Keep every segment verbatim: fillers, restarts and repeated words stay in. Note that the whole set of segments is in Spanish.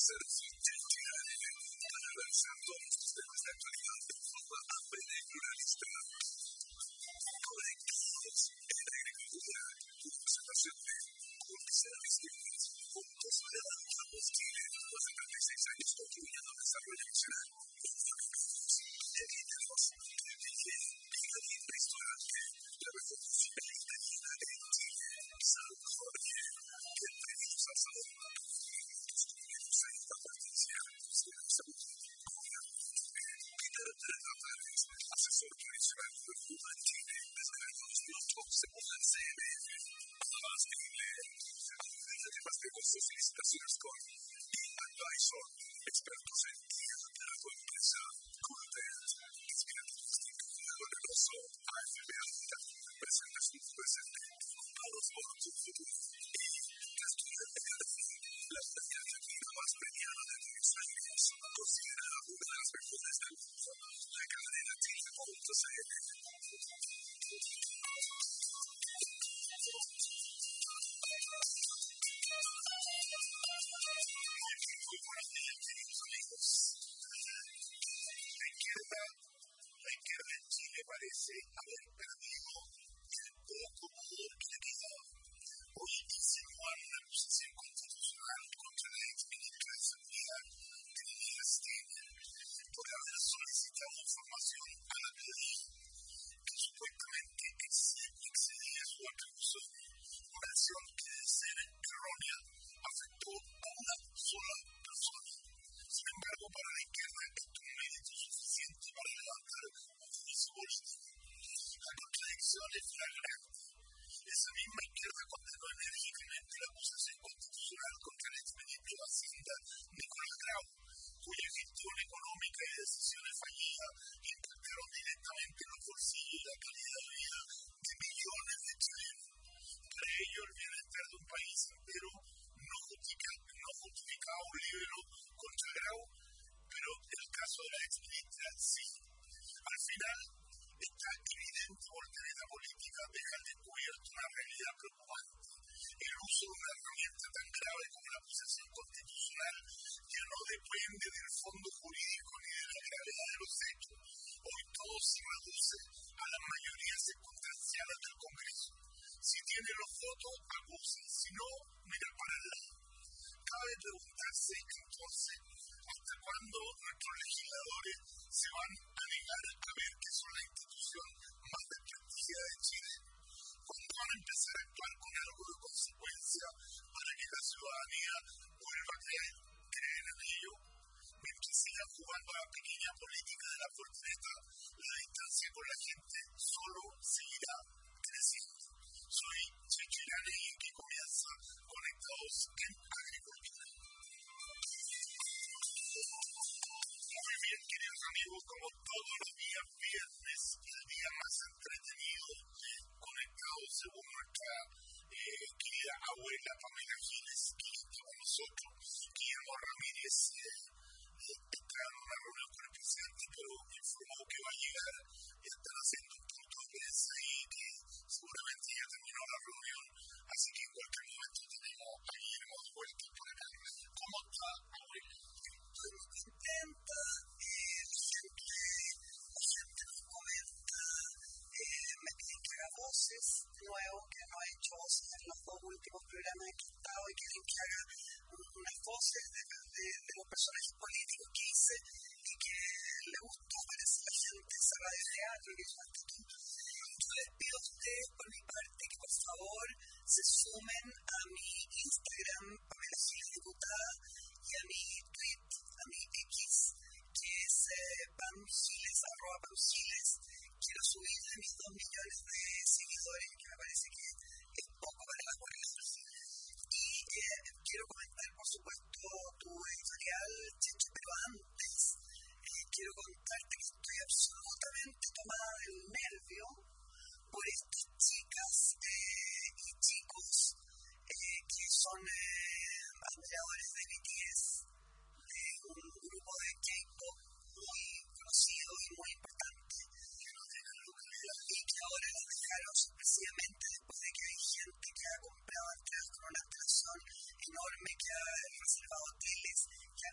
enorme que ha reservado hoteles, que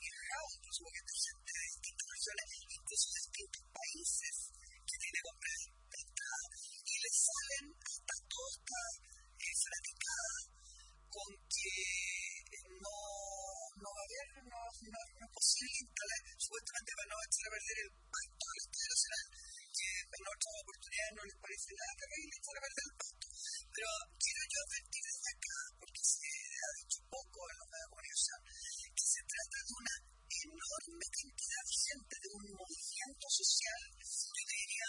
gobierno les parece nada terrible echar a perder el pasto. Pero quiero yo advertir desde acá, porque se ha dicho poco en los medios de comunicación, que se trata de una enorme cantidad de gente, de un movimiento social, yo diría,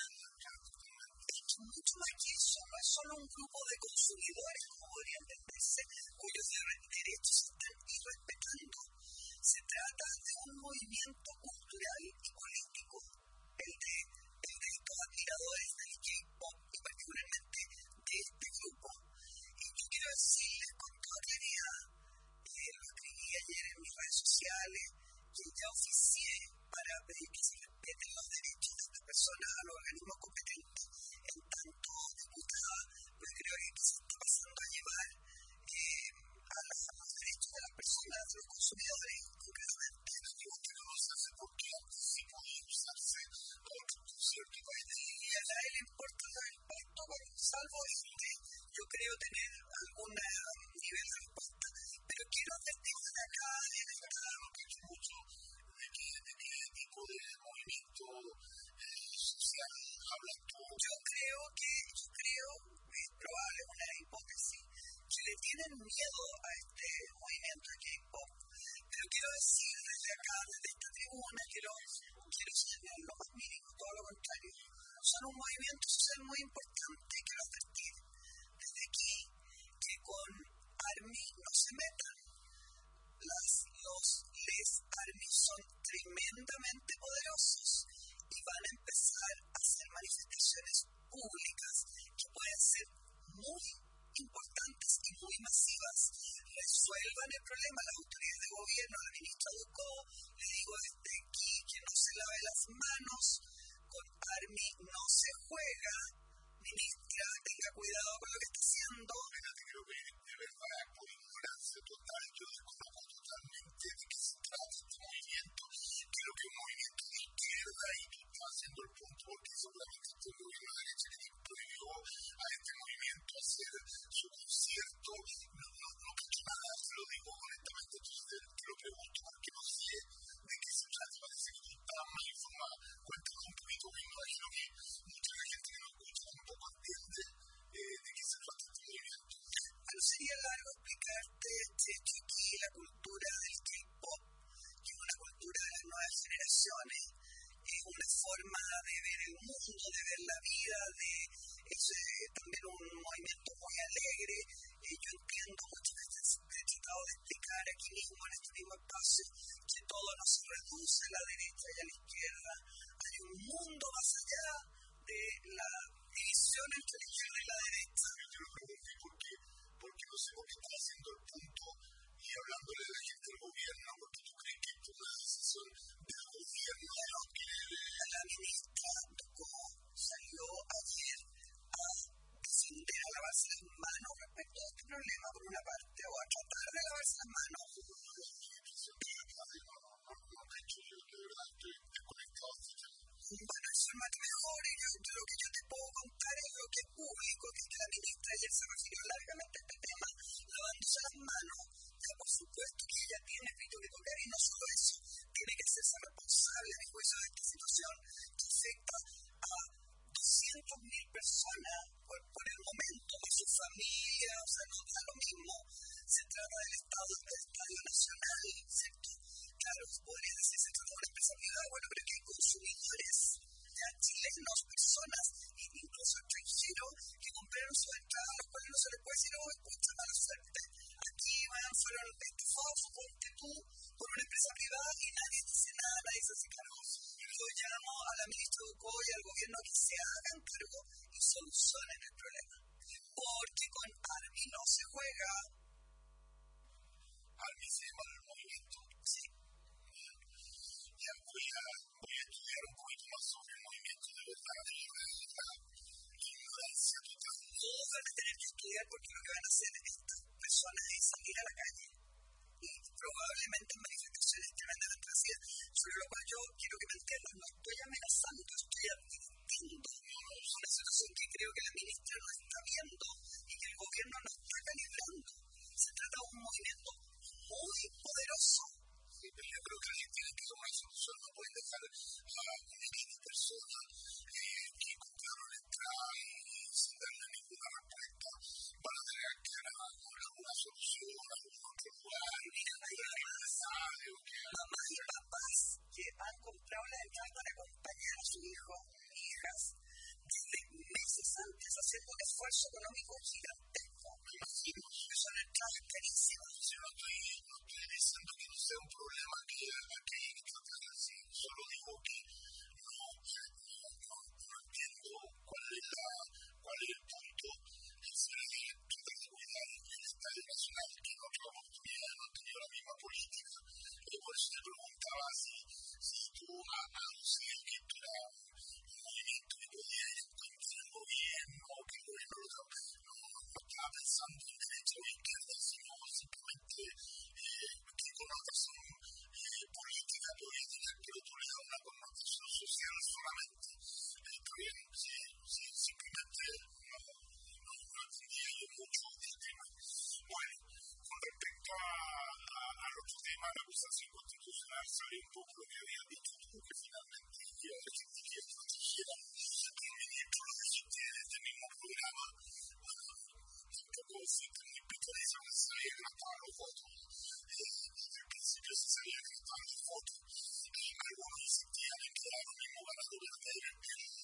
hecho mucho más que eso. No es solo un grupo de consumidores, como podría entenderse, cuyos derechos se están irrespetando. Se trata de un movimiento cultural y político, el de, el de estos admiradores del K-pop y particularmente de este grupo. Y yo quiero decirles con toda claridad, eh, lo escribí ayer en mis redes sociales, que ya oficié para pedir que se respeten los derechos de estas personas a los organismos competentes. En tanto, diputada, pues creo que se está pasando a llevar eh, a, la, a los derechos de las personas, de los consumidores, concretamente. Y usted no se hace porque antes sí podía usarse otro concierto país. Y a nadie le importa el impacto, salvo este, yo creo tener algún nivel de respuesta. Pero quiero advertir desde acá, en esta claro que hay mucho de qué, de qué tipo de movimiento eh, social hablas tú. Yo creo que, yo creo, es probable, una hipótesis, que le tienen miedo a este movimiento de K-pop. Pero quiero decir desde acá, desde esta tribuna, quiero, quiero ser lo más mínimo, todo lo contrario. Son un movimiento social muy importante que lo advertir desde aquí, que con ARMY no se metan. Las, los les ARMY son tremendamente poderosos y van a empezar a hacer manifestaciones públicas que pueden ser muy importantes y muy masivas. Resuelvan el problema las autoridades de gobierno, la ministra Ducó, le digo desde aquí que no se lave las manos, con ARMY no se juega, ministra, tenga cuidado con lo que está haciendo. Fíjate, creo que de verdad, por ignorancia total, yo desconozco totalmente de qué se trata este movimiento. Creo que es un movimiento de izquierda y tú estás haciendo el punto porque seguramente este gobierno de derecha que prohibió a este movimiento hacer su concierto. No, no, no cacho nada, se lo digo honestamente, entonces te, te lo pregunto porque no sé de qué se trata, parece que tú estás más informada. Cuéntanos un poquito, me imagino que mucha de la gente que nos escucha tampoco entiende eh, de qué se trata este movimiento. Bueno, sería largo explicarte, de hecho aquí la cultura del K-pop, que es una cultura de las nuevas generaciones, es una forma de ver el mundo, de ver la vida, de, es eh, también un movimiento muy alegre. Eh, yo entiendo muchas veces, he tratado de explicar aquí mismo, en este mismo espacio, que todo no se reduce a la derecha y a la izquierda. Hay un mundo más allá de la división entre la izquierda y la derecha. Yo te lo pregunté porque, porque no sé por qué estás haciendo el punto y hablándole de la gente del gobierno, porque tú crees que esto es una decisión del gobierno. Bueno, que la ministra Ducó salió ayer a defender, a lavarse las manos respecto a este problema, por una parte, o a tratar de lavarse las manos. Bueno, eso es más que mejor, y yo, lo que yo te puedo contar es lo que es público, que es que la ministra ayer se refirió largamente a este tema, lavándose las manos. Ya por supuesto que ella tiene pito que tocar, y no solo eso, tiene que hacerse responsable, a mi juicio, de esta situación que afecta a doscientas mil personas por, por el momento, a su familia, o sea, no da lo mismo. Se trata del Estado, del Estadio Nacional, ¿cierto? Claro, podría decir, se trata de una empresa privada, bueno, pero que hay consumidores, ya chilenos, personas, incluso extranjeros, que compraron sus entradas, a los cuales no se les puede decir, oh, escucha, mala suerte. Aquí van, fueron estafados, suponte tú, por una empresa privada y nadie dice nada, nadie se hace cargo. Yo llamo a la ministra Ducó y al gobierno a que se hagan cargo y solucionen el problema. Porque con ARMY no se juega. ARMY se llama el movimiento. Sí. Ya voy a, voy a estudiar un poquito más sobre el movimiento de verdad, de la, la ignorancia total. Todos van a tener que estudiar porque lo que van a hacer estas personas es salir a la calle. Y probablemente en manifestaciones tremendamente vacías, sobre lo cual yo quiero que me entiendan, no estoy amenazando, estoy advirtiendo. Es una situación que creo que la ministra no está viendo y que el gobierno no está calibrando. Se trata de un movimiento muy poderoso. Sí, pero yo creo que alguien tiene que tomar solución, no pueden dejar a miles de personas eh, que compraron entradas económico gigantesco. Me imagino. Que son entradas carísimas. Yo no estoy, no estoy diciendo que no sea un problema que aquí hay que tratar así. Solo digo que no, no, no, no entiendo cuál es, la, cuál es el punto. Es eh, tratar de cuidar el Estadio Nacional, que en otra oportunidad no ha tenido la misma política. Y por eso te preguntaba si, si tú aducías que esto era un movimiento que podía ir entendiendo bien, o que el gobierno no, no, no estaba pensando en derecha o izquierda, sino simplemente eh, que con una razón eh, política podía tener, pero tú le das una connotación social solamente. Eh, está bien, sí, sí, simplemente no, no, no entendía yo mucho del tema. Bueno, con respecto a, a, al otro tema, la acusación constitucional, sabía un poco lo que habías dicho tú, que finalmente iba a existir que protegiera al ministro, lo dijiste en este mismo programa. Bueno, tampoco siento muy pitoniza que se sabía que no estaban los votos. Eh, desde el principio se sabía que no estaban los votos. Eh, algunos insistían en que era lo mismo ganar o perder en,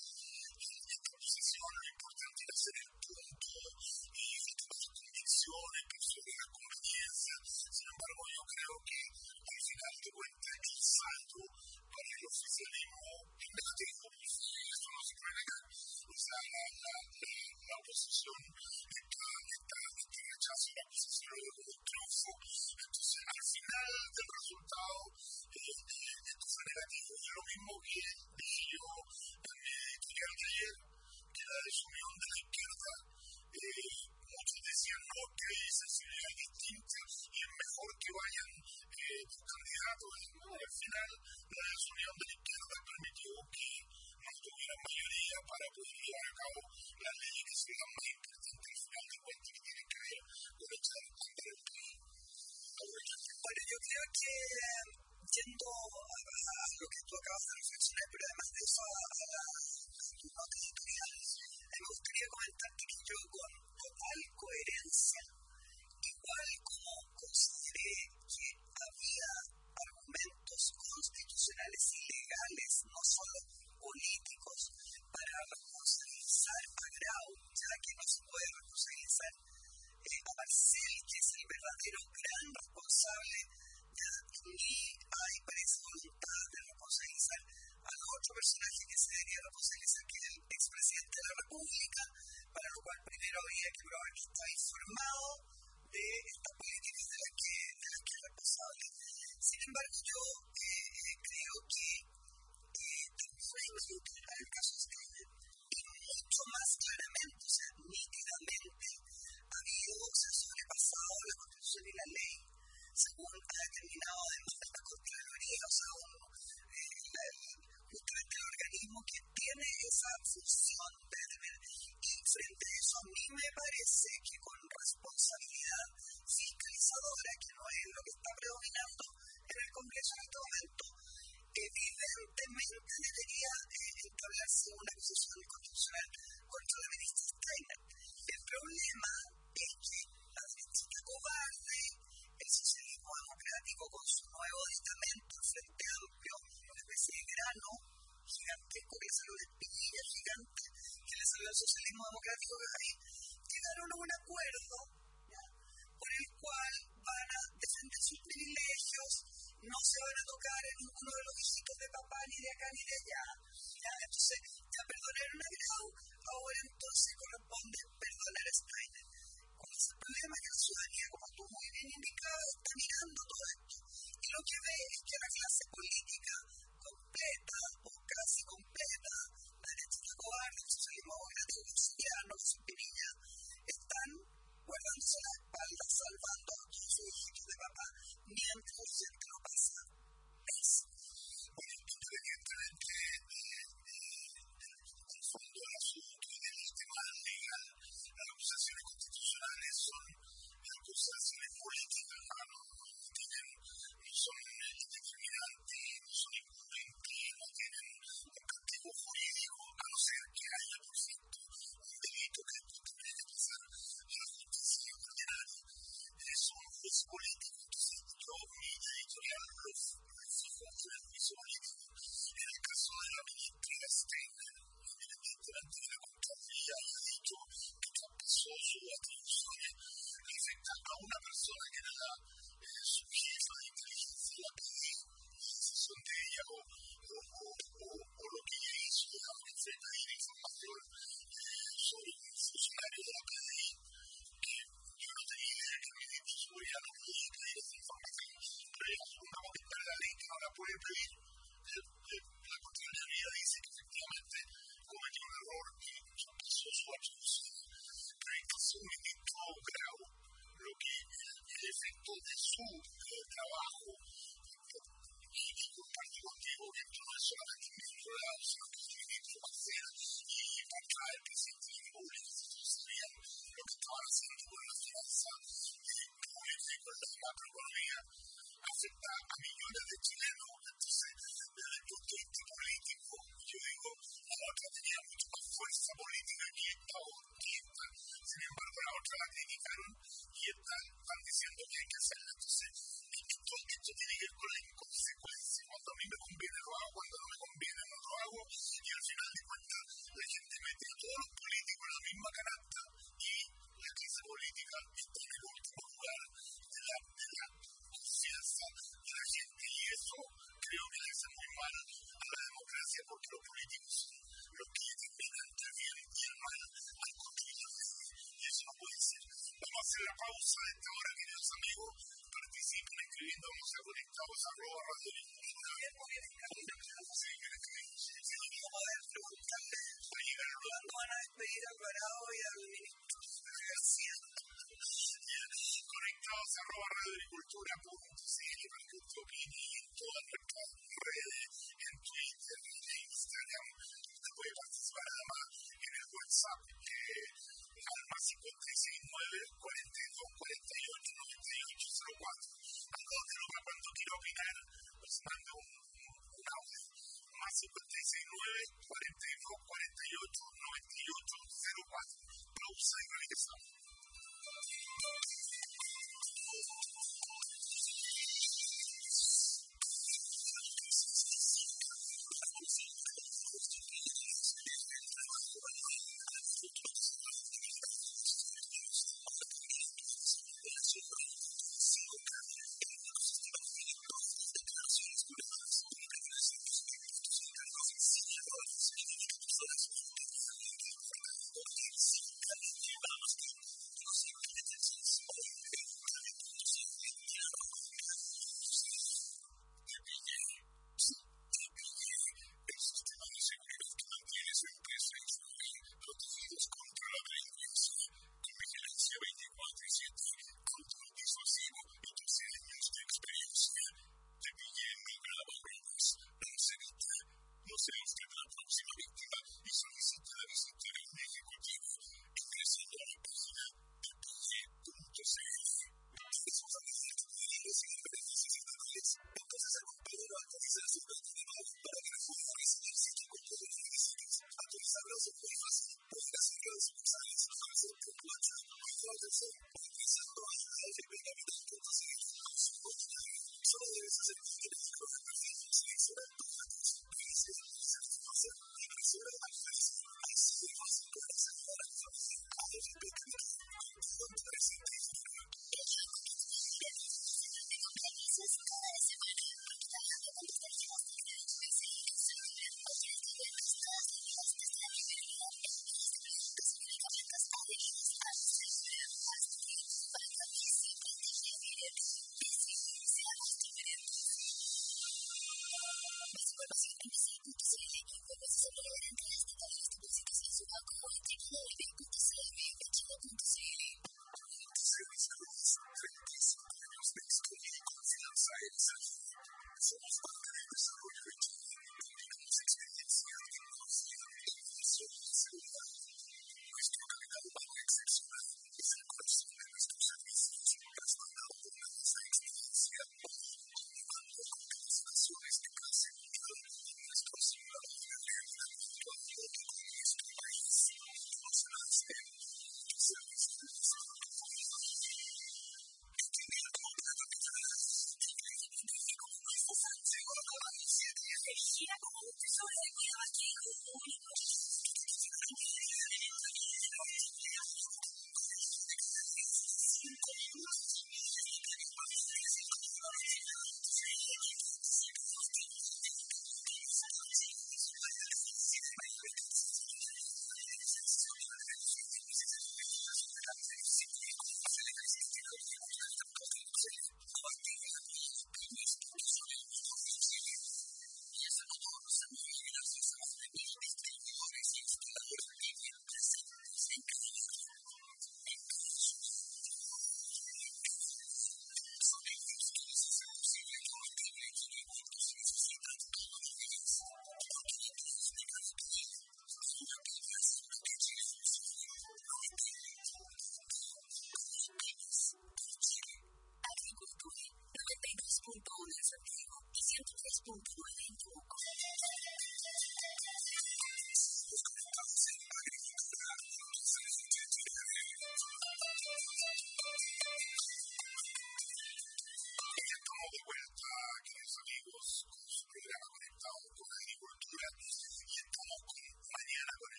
en esta posición. Lo importante era hacer el punto y tomar convicciones, personas las conveniencias. Sin embargo, yo creo que al final de cuentas el saldo para el oficialismo es negativo. Eso no se puede negar. O sea, la, la, la, la oposición está, está, este rechazo a la oposición lo ve como un triunfo. Entonces, al final del resultado, eh, eh, esto fue negativo. Y lo mismo que dije yo en mi editorial de ayer, que la desunión de la izquierda, eh, muchos decían no, que hay sensibilidad distinta y es mejor que vayan eh, tus candidatos. No, al final, la desunión de la izquierda permitió que no tuvieran mayoría para poder llevar a cabo las leyes que son las más importantes al final de cuentas que tienen que ver con echar a andar el país. Bueno, yo creo que yendo a, a lo que tú acabas de reflexionar, pero además de eso a, a las notas editoriales, me gustaría comentarte que yo con total coherencia, igual como consideré que había argumentos constitucionales y legales, no solo políticos, para responsabilizar a Grau, ya que no se puede responsabilizar eh, a Marcel, que es el verdadero gran responsable, ya ni hay parece voluntad de responsabilizar al otro personaje que se debería responsabilizar, que es el expresidente de la República, para lo cual primero había que probar que está informado de estas políticas de las que, de las que es responsable. Sin embargo, yo eh, creo que eh, también resulta el caso de Steiner, y mucho más claramente, o sea, nítidamente, ha habido, se ha sobrepasado la Constitución y la ley, según ha determinado además la Contraloría, o sea, un, eh, la, justamente el organismo que tiene esa función de determinar. Y frente a eso, a mí me parece que con responsabilidad fiscalizadora, que no es lo que está predominando en el Congreso en este momento, evidentemente debería eh, entablarse una acusación constitucional contra la ministra Steiner. El problema es que la derechita cobarde, el socialismo democrático con su nuevo aditamento, el Frente Amplio, una especie de grano gigantesco que salió de espinilla gigante que le salió al socialismo democrático, que ahí llegaron a un acuerdo, ¿ya?, por el cual van a defender sus privilegios, no se van a tocar en ninguno de los hijitos de papá, ni de acá ni de allá. ¿Ya? Entonces, ya perdonaron a Grau, ahora entonces corresponde perdonar a Steiner. ¿Cuál es el problema? Que la ciudadanía, como tú muy bien indicado, está mirando todo esto. Y lo que ve es que la clase política completa, o casi completa, la derecha cobarde, el socialismo democrático cristiano, que son Pinilla, están guardándose la espalda, salvando a todos sus hijitos de papá, mientras el centro pasa eso. Bueno, independientemente del fondo del asunto y del tema legal, las acusaciones constitucionales son acusaciones políticas, ¿no? No tienen, no son determinantes, no son persona que era la, eh, su jefa de inteligencia la pidió la decisión de ella o, o, o, o, o lo que ella hizo, digamos, que fue pedir información eh, sobre un funcionario de la P D I que yo no tenía idea que el ministro de Seguridad no podía pedir esa información, pero ya supongamos que está en la ley que no la puede pedir. Eh, eh, la Contraloría dice que efectivamente cometió un error y pasó su atribución, pero en caso de un ministro grave, lo que el, el efecto de su eh, trabajo y, y comparto contigo que esto no es solamente un ministro grave, sino que es un ministro parcial y para el presidente de la República, si sabían lo que estaban haciendo con la finanza eh, pública y con la macroeconomía, afecta a millones de chilenos. Entonces, desde el punto de vista político, yo digo, la otra tenía mucho más fuerza política que esta o que esta. Sin embargo, la otra la criticaron y están, están diciendo que hay que hacerlo. Entonces, esto, esto tiene que ver con la inconsecuencia. Cuando a mí me conviene lo hago, cuando no me conviene no lo hago, y al final de cuentas la gente mete a todos los políticos en la misma canasta y la clase política está en el último lugar de la, de la confianza de la gente, y eso creo que le hace muy mal a la democracia, porque los políticos son los que determinan entre el bien y el mal al construir la ley, y eso no puede ser. Vamos a hacer la pausa de esta hora, queridos amigos, participen escribiendo, vamos a conectados arroba radio Cultura. Sí, que le escribimos. Si no vamos a poder preguntarle, va a llegar a ¿cuándo van a despedir a Alvarado y al ministro García? Conectados arroba radioagricultura.cl para que usted opine en todas nuestras redes, en Twitter, en Instagram. Usted puede participar además en el WhatsApp eh, al más cinco seis nueve, cuatro dos, cuatro ocho, nueve ocho cero cuatro. Al dos de Luca, cuando quiera opinar, pues manda un, un, un audio. Más cinco seis nueve, cuatro dos, cuatro ocho, nueve ocho cero cuatro. Pausa y regresamos.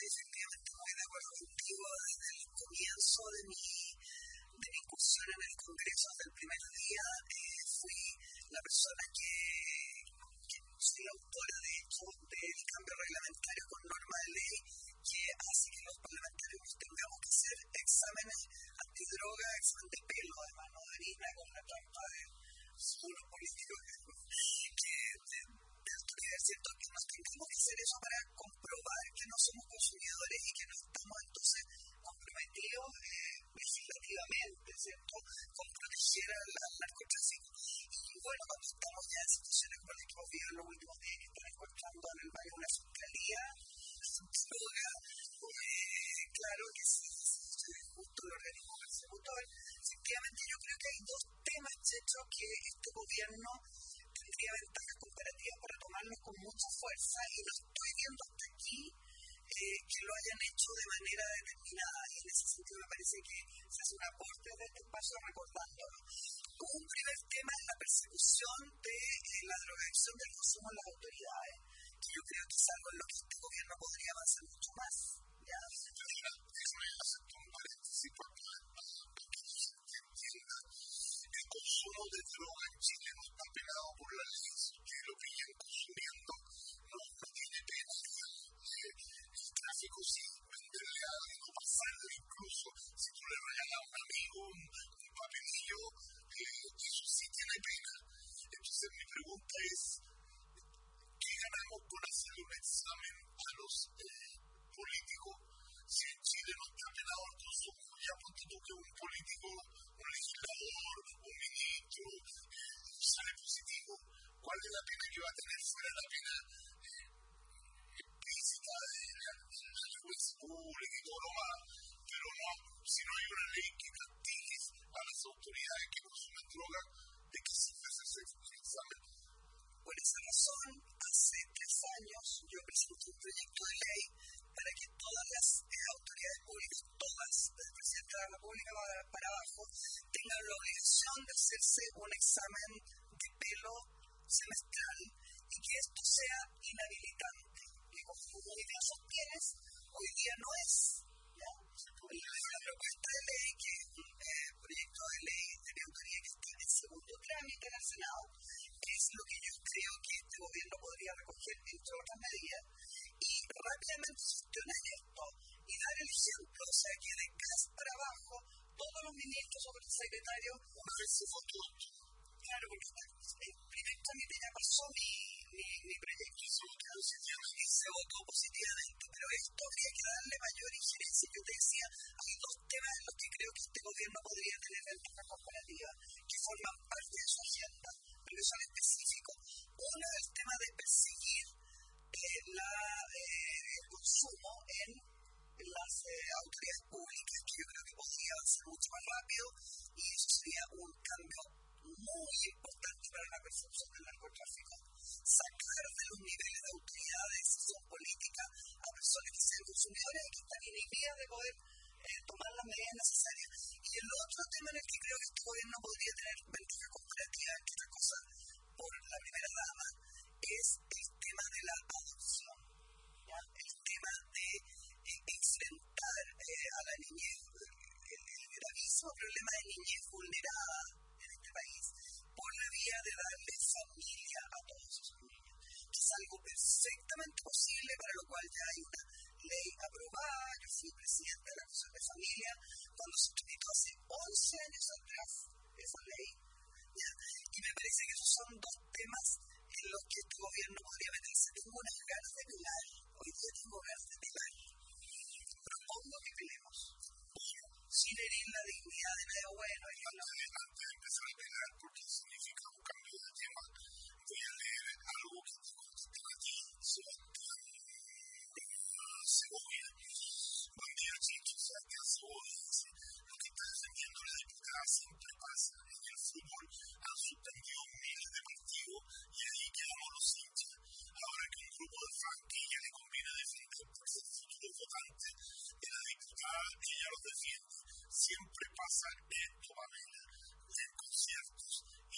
efectivamente muy de acuerdo contigo. Desde el comienzo de mi, de mi incursión en el Congreso, desde el primer día, eh, fui la persona que, que soy la autora, de hecho, del cambio reglamentario con norma de ley que hace que los parlamentarios tengamos que hacer exámenes antidroga, examen de pelo, además, no de harina, con la trampa de unos políticos que de, de autoridad, ¿cierto? Que nos tengamos que hacer eso para comprobar que no somos consumidores y que no estamos entonces comprometidos eh, legislativamente, ¿cierto? Con proteger al, al narcotráfico. Y bueno, cuando estamos ya en situaciones como las que hemos vivido en los últimos días, que están encontrando en el baño una fiscalía droga, eh, claro que sí, sí, justo el organismo persecutor. Efectivamente, yo creo que hay dos temas, Checho, que este gobierno tendría ventajas comparativas para tomarlos con mucha fuerza, y no estoy viendo hasta aquí eh, que lo hayan hecho de manera determinada, y en ese sentido me parece que se hace un aporte de este espacio recordándolo. Un primer tema es la persecución de eh, la drogadicción del consumo en las autoridades, que yo creo que es algo en lo que este gobierno podría avanzar mucho más. ¿Ya? Déjame hacer un paréntesis porque se entienda. El consumo de droga en Chile no está penado por la ley. Si lo pillan consumiendo, no, no tiene pena. Eh, el tráfico sí, venderle a alguien o pasarle incluso, si tú le regalas a un amigo un, un papelillo, eh, eso sí tiene pena. Entonces mi pregunta es, ¿qué ganamos con hacer un examen a los eh, políticos si en Chile no está penado el consumo? Ya ponte tú que un político, un legislador, un ministro, eh, sale positivo. ¿Cuál es la pena que va a tener fuera la pena eh, explícita de la, de la vergüenza pública y todo lo más? Pero no, si no hay una ley que castigue a las autoridades que consumen droga, ¿de qué sirve hacerse un examen? Por esa razón, hace tres años yo presenté un proyecto de ley para que todas las eh, autoridades públicas, todas, desde el presidente de la República para, para abajo, tengan la obligación de hacerse un examen de pelo semestral y que esto sea inhabilitante. Y como tú muy bien sostienes, hoy día no es. ¿Ya? Y la propuesta de ley, que es un eh, proyecto de ley de mi autoría que está en segundo trámite en el Senado, es lo que yo creo que este gobierno podría recoger entre otras medidas y rápidamente gestionar esto y dar el ejemplo, o sea que de casa para abajo todos los ministros o secretarios, una vez se votó, claro, porque el primer trámite ya pasó mi, mi, mi proyecto y se votó positivamente, y se votó positivamente, pero esto habría que darle mayor injerencia. Yo te decía, hay dos temas en los que creo que este gobierno podría tener ventaja comparativa, que forman parte de su agenda, pero son específicos. Uno es el tema de perseguir eh, la, eh, el consumo en las eh, autoridades públicas, que yo creo que podría avanzar mucho más rápido, y eso sería un cambio muy importante para la percepción del narcotráfico. Sacar de los niveles de autoridad de decisión política a personas que sean consumidores y que están inhibidas de poder eh, tomar las medidas necesarias. Y el otro tema en el que creo que este gobierno podría tener ventaja comparativa, entre otras cosas, por la primera dama, es el tema de la adopción. ¿Ya? El tema de eh, enfrentar eh, a la niñez, el, el gravísimo problema de niñez vulnerada en este país, por la vía de darle familia a todos esos niños, que es algo perfectamente posible, para lo cual ya hay una ley aprobada. Yo fui presidente de la Comisión de Familia cuando se tramitó hace once años atrás esa ley, ¿ya? Y me parece que esos son dos temas en los que este gobierno podría meterse. Tengo unas ganas de pelar, hoy día tengo ganas de pelar. Propongo que pelemos, sin herir la dignidad de medio bueno. Y antes, de, antes de empezar a pelar, porque significa un cambio de tema, voy a leer algo que te contesté a ti, Sebastián Segovia. Buen día, Chicho, Sebastián Segovia dice: lo que está defendiendo la diputada siempre pasa. En el fútbol han suspendido miles de partidos y ahí quedamos los hinchas. Ahora que un grupo de fans que ella le conviene defender por ser futuros votantes de la diputada, ella los defiende. Siempre pasa esto, Pamela, de conciertos y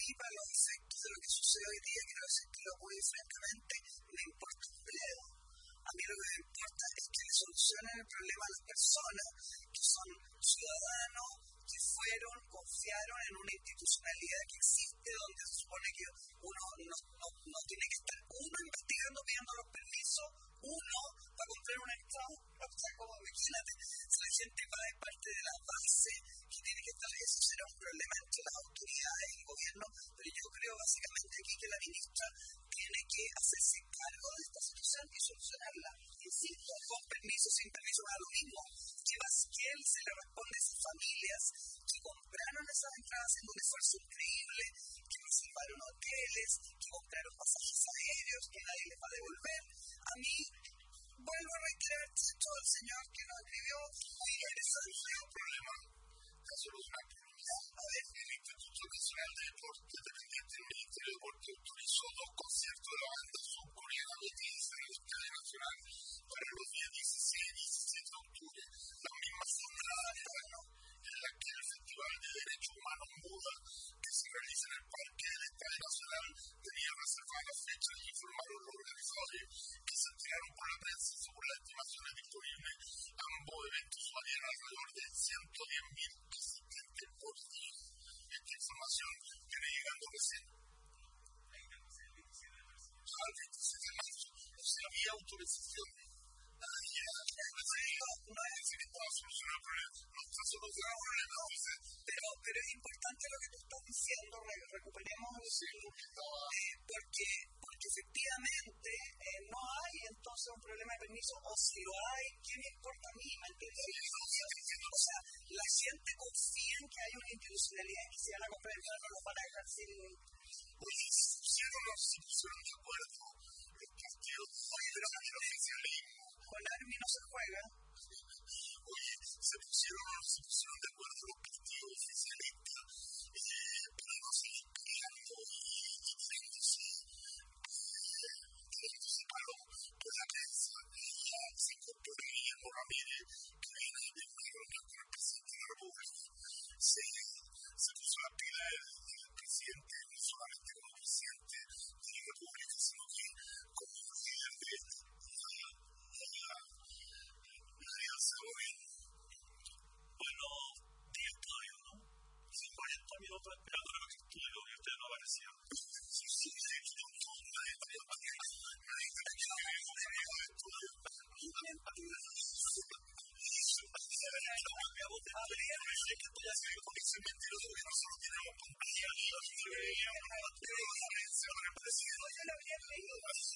anticipa los efectos de lo que sucede hoy día, quiero decir que lo muy francamente me importa un bledo. A mí lo que me importa es que le solucionen el problema a las personas que son ciudadanos que fueron, confiaron en una institucionalidad que existe, donde se supone que uno no, no, no tiene que estar uno investigando, pidiendo los permisos, uno para comprar un estado. O sea, como imagínate, si la gente va de parte de la base que tiene que estar, eso será un problema entre las autoridades y el gobierno, pero yo creo básicamente aquí que la ministra tiene que hacerse cargo de esta situación y solucionarla. Insisto, con permiso, sin permiso, a lo mismo. Que Basquiel se le responde a esas familias que compraron esas entradas haciendo un esfuerzo increíble, que reservaron hoteles, que compraron pasajes aéreos, que nadie les va a devolver. A mí, vuelvo a reiterar todo el señor que nos escribió, muy interesante. El problema es solucionar problemas. A ver, el Instituto Nacional de Deporte, dependiente del Ministerio de Deporte, autorizó dos conciertos de la banda surcoreana B T S en el Estadio Nacional para los días dieciséis y diecisiete de octubre. La misma jornada en la que el Festival de Derechos Humanos Muda, que se realiza en el Parque del Estadio Nacional, tenía reservadas fechas y informaron los organizadores que se enteraron por la prensa sobre las estimaciones disponibles. Ambos eventos varían alrededor de ciento diez mil asistentes por día. Esta información viene llegando recién al veintisiete de marzo. Si había autorización, había no es que estaba solucionando el problema, no está solucionando el problema. pero, pero es importante lo que tú estás diciendo, recuperemos Sí, estaba... eh, porque, porque efectivamente eh, no hay entonces un problema de permiso, o si lo hay, ¿qué me importa a mí? ¿Me entiendes? O sea, la gente confía en que hay una institucionalidad que si van a comprar el carro no los van a dejar sin... Oye, se pusieron, se pusieron de acuerdo los partidos del oficialismo. Con Army no se juega. Oye, se pusieron, se pusieron de acuerdo los partidos oficialistas eh, para no seguir peleando y tirándose tirándose palo por la prensa. Ya se incorporó Guillermo Ramírez, que viene de una reunión con el presidente de la República. Se, se puso la pila del, del presidente, no solamente como presidente de la República, sino que como líder de la alianza de gobierno. Bueno, diez todavía, ¿no? Sí, cuarenta minutos esperando lo que estudio y usted no aparecía. Sí, sí, de hecho, no, nadie está nadie está escribiendo un periodo de estudio. Ese mentiroso que nosotros tenemos pantalla y no se veía una pantalla de silencio con el presidente. Yo lo había leído.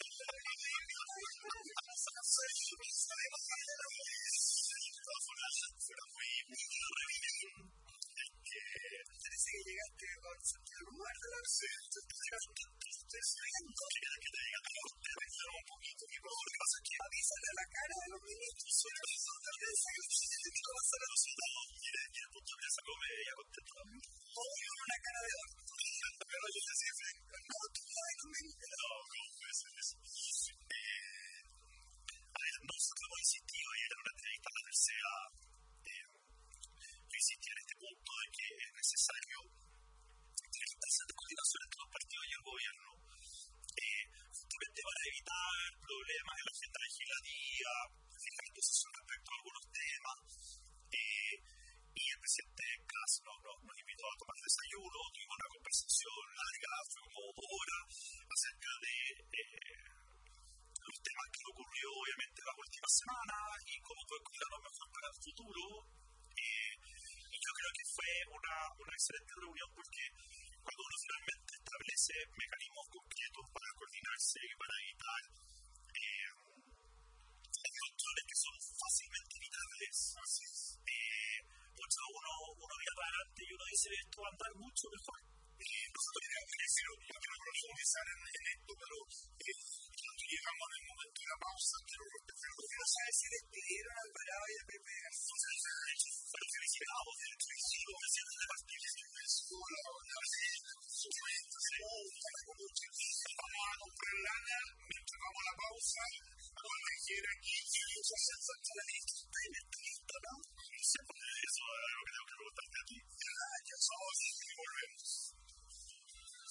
Fuera muy Parece que llegaste con Santiago Muerto, ¿no? Sí, que te diga que te pensaron un poquito que por lo que pasa es que avísale a la cara de los ministros. ¿cómo se lo resultado? Y el punto que sacó me veía contento. Obvio, una cara de oro. Pero yo te decía, No, tú no hay conmigo. no, ¿cómo puede ser eso? Eh, a ver, nosotros hemos insistido y era una entrevista a la tercera. Eh, yo insistí en este punto de que es necesario tener instancias de coordinación entre los partidos y el gobierno, eh, justamente para evitar problemas en la agenda legislativa, fijar posición respecto a algunos temas. Eh, y el presidente Kass nos, nos, nos invitó a tomar desayuno, tuvimos una conversación larga, fue como dos horas, acerca de eh, los temas que ocurrió obviamente la última semana y cómo puede cuidarnos mejor para el futuro. Eh, y yo creo que fue una, una excelente reunión porque cuando uno finalmente establece mecanismos concretos para coordinarse y para evitar eh, controles que son fácilmente evitables, eh, pues uno, uno mira para adelante y uno dice esto va a andar mucho mejor. Eh, nosotros tenemos que decir, yo quiero profundizar en, en esto, pero eh, llegamos en el momento de la pausa, quiero respetar lo que No sabes si despidieron al Parado y al P P. pero felicitamos el exclusivo presidente de Basquiel en su vamos a comprar lana mientras vamos a la pausa cuando quiera aquí y yo se hace la lista listo, ¿no? Eso es algo que tengo que preguntarte a ti. Ya somos y volvemos.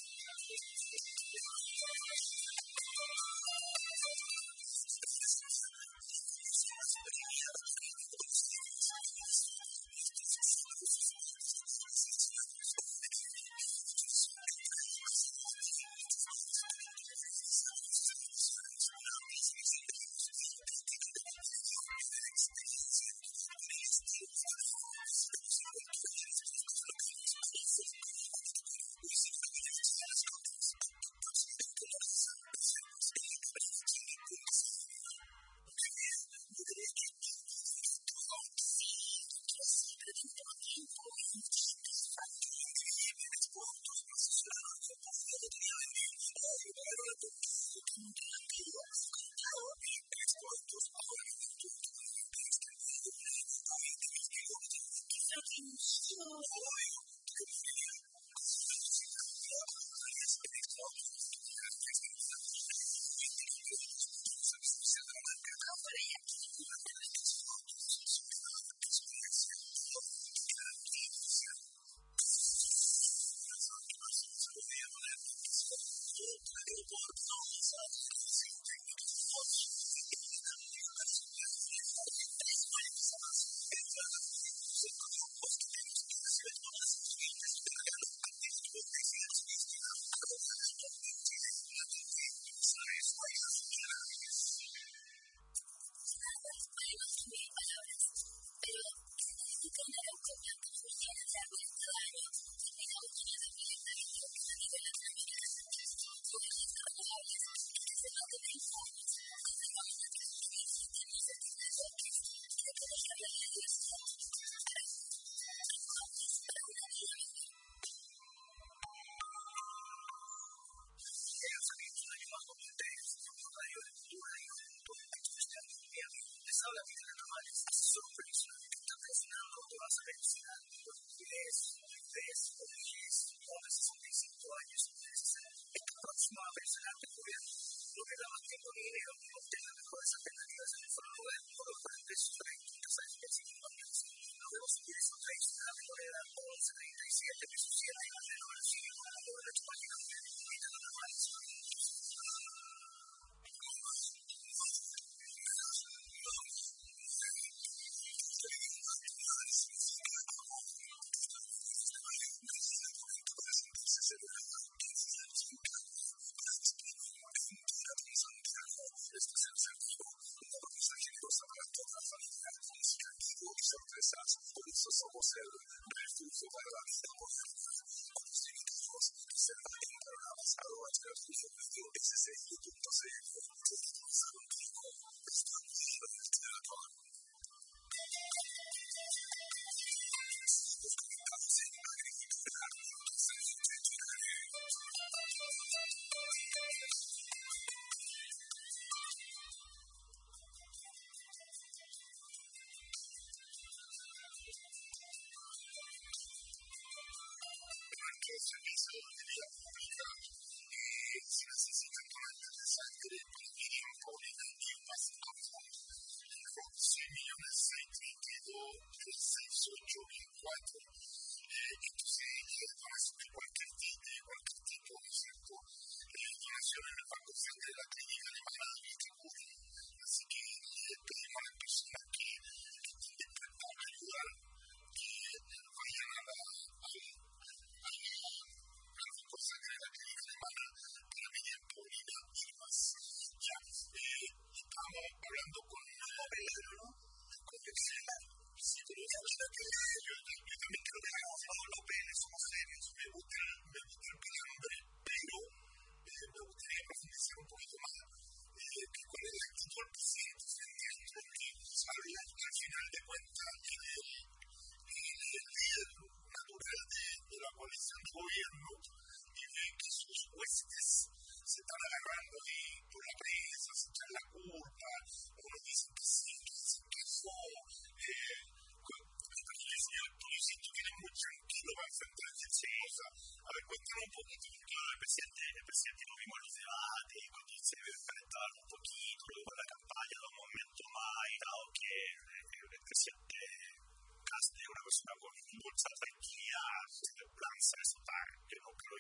Una persona con mucha tranquilidad, templanza, eso tal. Yo no creo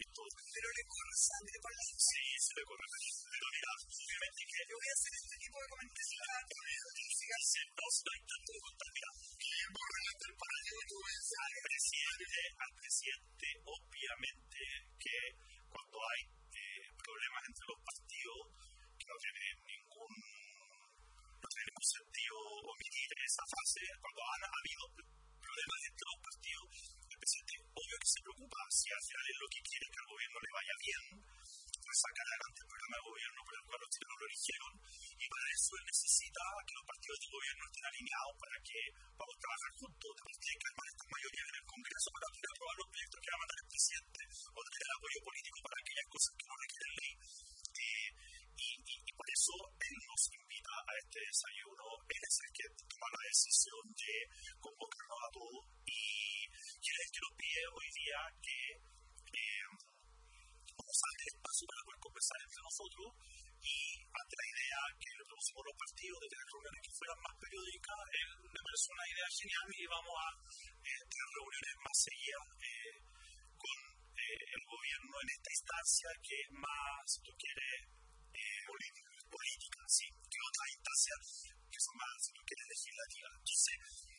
visto. Pero le corre sangre por la... Sí, se le corre. Pero mira, obviamente que... Yo voy a hacer este tipo de comentarios. No, no intento contar, mira, al presidente, al presidente, obviamente que cuando hay eh, problemas entre los partidos, que no tiene ningún, no tiene ningún sentido omitir esa fase, cuando han habido problemas entre los partidos, el presidente obvio que se preocupa si al final es lo que quiere que al gobierno le vaya bien, pues sacar adelante el programa de gobierno por el cual los chilenos lo eligieron, y para eso él necesita que los partidos del gobierno estén alineados para que podamos trabajar juntos, de partir que además estas mayorías en el Congreso para poder aprobar los proyectos que va a mandar el presidente o tener apoyo político para aquellas cosas que no requieren ley. Eh, y, y, y por eso él nos invita a este desayuno, él es el que toma la decisión de convocarnos a todos y él es el que nos pide hoy día que eh, vamos a tener espacio para poder conversar entre nosotros y ante la idea que le propusimos los partidos de tener reuniones que fueran más periódicas, él me pareció una idea genial y vamos a eh, tener reuniones más seguidas eh, con eh, el gobierno en esta instancia que es más, si tú quieres, eh, política, política, sí, que otras instancias que son más, si tú quieres, legislativas. Entonces,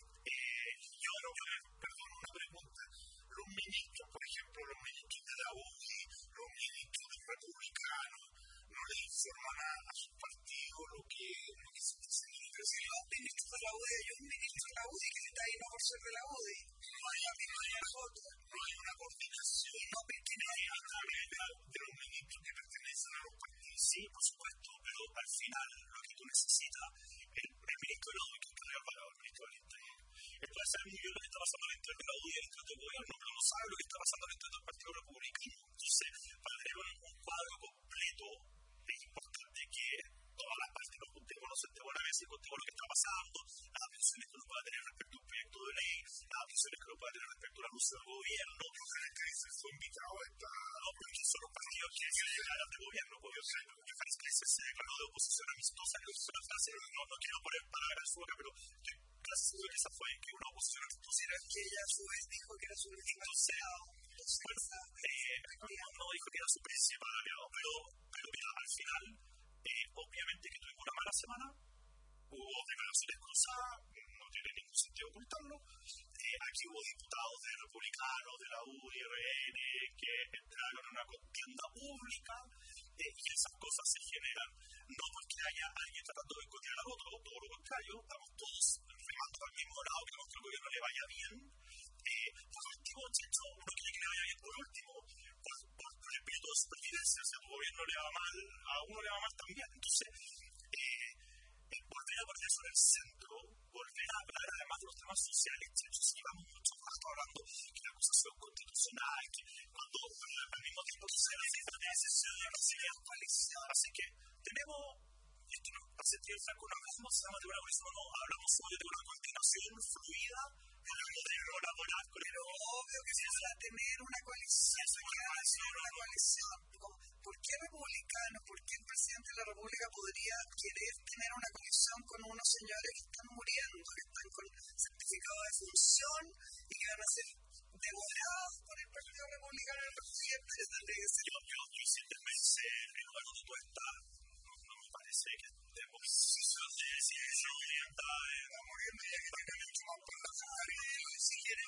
eh, yo no voy a, perdón, una pregunta. Los ministros, por ejemplo, los ministros de la U D I, los ministros del Republicano, no le informan a, a sus partidos lo que, lo que se está haciendo. Pero si los ministros de la U D I, hay un ministro de la U D I que está ahí no por ser de la U D I. No hay, no hay, no hay una coordinación, no, porque no hay una regla de los ministros que pertenecen a los partidos. Sí, por supuesto, pero al final lo que tú necesitas, el, el ministro de la U D I que está preparado, el ministro del Interior. El puede saber muy bien lo que está pasando dentro de la U D I y dentro del gobierno, pero no sabe lo que está pasando dentro del Partido Republicano. Entonces, para tener un, un cuadro completo, es importante que todas las partes nos juntemos, nos sentemos a la mesa y contemos lo que está pasando, las opciones que uno pueda tener respecto a un proyecto de ley, las opciones que uno pueda tener respecto a la luz del gobierno. Los caracteres son invitados a esta... No, porque son los partidos que se declaran de gobierno, porque yo sé que Félix Iglesias se declaró de oposición amistosa, que es una frase, no, no quiero poner palabras en su boca, pero estoy casi seguro que esa fue que una oposición amistosa era que ella a su vez dijo que era su principal aliado. Eh, no dijo que era su principal aliado, pero, pero mira, al final, eh, obviamente que tuvimos una mala semana, hubo declaraciones cruzadas, no tiene ningún sentido ocultarlo. Eh, aquí hubo diputados de republicanos, de la U D I, R N, que entraron en una contienda pública, eh, y esas cosas se generan no porque haya alguien tratando de encontrar al otro, todo lo contrario, estamos todos remando al mismo lado, queremos que el gobierno le vaya bien. Eh, por último, Checho, uno quiere que le vaya bien por último, por, por, por el espíritu de supervivencia, si a tu gobierno le va mal, a uno le va mal también. Entonces, eh, eh, volver a poner eso en el centro, volver a hablar además de los temas sociales, Checho, si llevamos mucho rato hablando que la acusación constitucional, que cuando al mismo tiempo que se necesita una decisión de recibir coalición, así que tenemos, esto no va a sentir el saco, no hablamos se llama de una coalición, no, hablamos sobre de una coordinación fluida para poder colaborar con el... Pero obvio que si va a tener una coalición, se va a hacer una coalición. ¿Por qué republicanos, por qué el presidente de la República podría querer tener una coalición con unos señores que están muriendo, que están con certificado de función y que van a ser devorados por el Partido Republicano y el presidente? Yo, yo, yo siempre pensé, en lugar donde tú estás, no, no me parece que estemos en posición de decir que esa orientada está muriendo y que tengan mucho más para sacar y si quieren,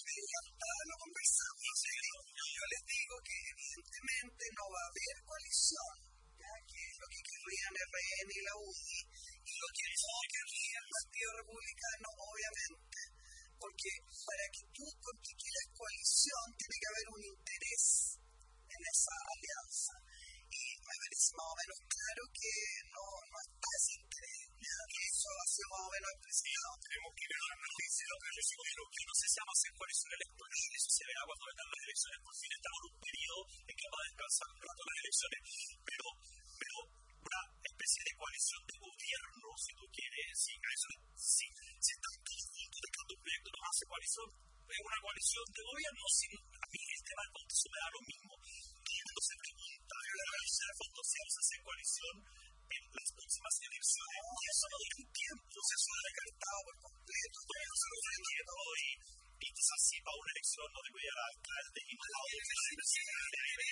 lo conversamos. Yo les digo que evidentemente no va a haber coalición, ya que es lo que querrían R N y la U D I, y lo que no querría el Partido Republicano, obviamente, porque para que tú constituyas coalición tiene que haber un interés en esa alianza, y me parece más o menos claro que no, no está ese interés, y eso ha sido más o menos expresado. Tenemos que ver las noticias, pero yo digo que no sé si vamos a hacer coalición electoral, eso se verá cuando vengan las elecciones, por fin estamos en un periodo en que va a descansar un rato las elecciones, pero, pero una especie de coalición de gobierno, si tú quieres, si, si, si están todos juntos dejando un proyecto, no hace coalición, es una coalición de gobierno, sin, a mí el tema del fondo se me da lo mismo. Todo el mundo se pregunta, yo la realidad del fondo si vamos a hacer coalición en las próximas elecciones, y eso no tiene tiempo, o sea, eso lo ha descartado por completo, todo eso lo tiene tiempo y, y quizás sí para una elección no te voy a dar alcalde y más la otra elección,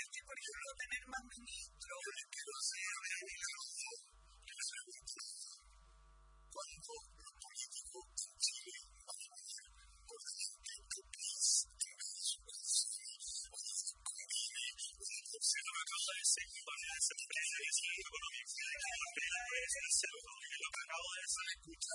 sector de desempleo y esa economía espera es el centro de lo que acabo de decir.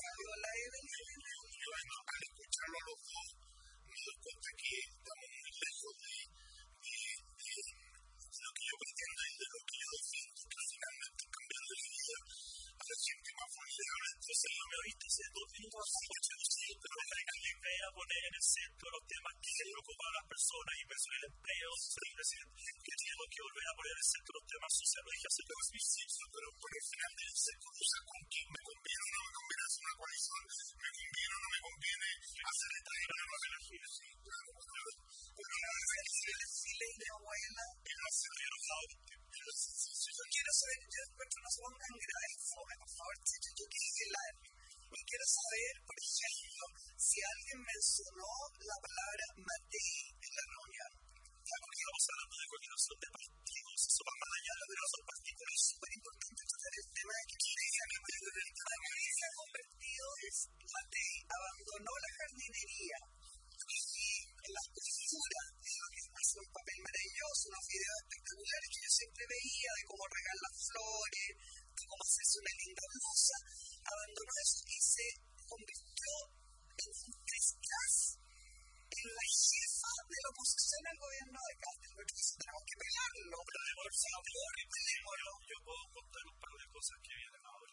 Al escucharlo a los dos, me doy cuenta que estamos muy lejos de, de, de, de lo que yo pretendo y de lo que yo defiendo, que finalmente cambiando la vida a la gente más vulnerable. Entonces, no me oíste hace dos minutos, pero la idea poner en el centro los temas que le preocupan a las personas, inversión en empleo, ser el presidente, que tengo que volver a poner en el centro los temas sociales y hacer los beneficios, pero por el final del se cruza con quién me conviene o no me conviene hacer una coalición, me conviene o no me conviene hacer esta guerra para la gente. Sí, claro, claro. Pero la verdad es que decirle a mi abuela, el hacer enojado, yo quiero saber, yo encuentro una segunda gran forma, por favor, yo quiero hablar. Y quiero saber, por ejemplo, si alguien mencionó la palabra Matei en la reunión. Ya, porque estamos hablando de coordinación de partidos, eso va más allá de los partidos. Es súper importante tratar el tema de que precisamente la mayoría se ha convertido es Matei abandonó la jardinería y en la postura de lo que hace un papel maravilloso, unos videos espectaculares que yo siempre veía de cómo regar las flores, de cómo hacerse una linda blusa, abandonó eso y se convirtió en un triscas en la jefa de la oposición al gobierno de Castro, porque eso tenemos que pegarlo, pero de por favor, pelémoslo. Yo puedo contar un par de cosas que vienen ahora.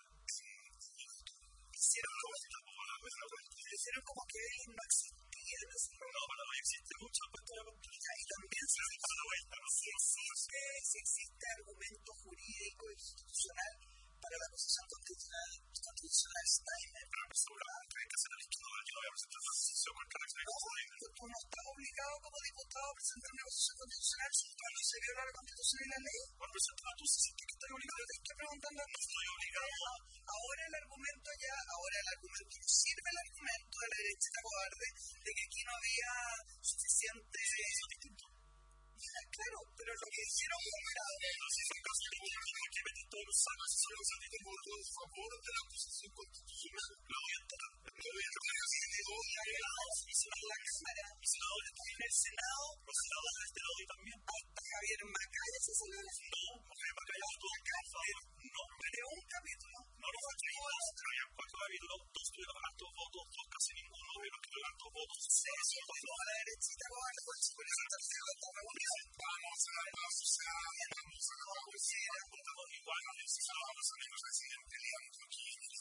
Hicieron como, hicieron como que él no existía en ese programa. No, pero no existe mucho aspecto de la política. Y también se para la vuelta, no si existe, si existe argumento jurídico e institucional para la posición constitucional, constitucional Steiner. Pero seguramente hay que hacer el estudio. Yo no voy a presentar una posición con carácter de Steiner. Tú no estás obligado como diputado a presentar una posición constitucional cuando se viola la Constitución y la ley. Bueno, presentar tú si sientes que estás obligado. Te estoy preguntando, no estoy obligado. Ahora el argumento ya, ahora el argumento, no sirve el argumento de la derechita cobarde de que aquí no había suficiente... Ya, claro, pero lo que hicieron fue grave. No sé si es caso de que meter todos los sacos y solo usar el voto a favor de la posición constitucional. Lo voy a entrar. Lo voy a entrar así de todo. Y se va a la Cámara. Y senadores están en el Senado. Los senadores de este lado y también. Hasta Javier Macaya se salió de la No, Javier Macaya estuvo en favor. No, pero un capítulo. No, no fue habían cuatro capítulos, dos tuvieron altos votos, dos casi ninguno de los que tuvieron altos votos. Sí, eso fue a la derechita cobarde por su presentación de esta reunión. Vamos a la paz, o sea, vamos a la poesía, votamos igual, necesitábamos a los residentes peleando aquí en el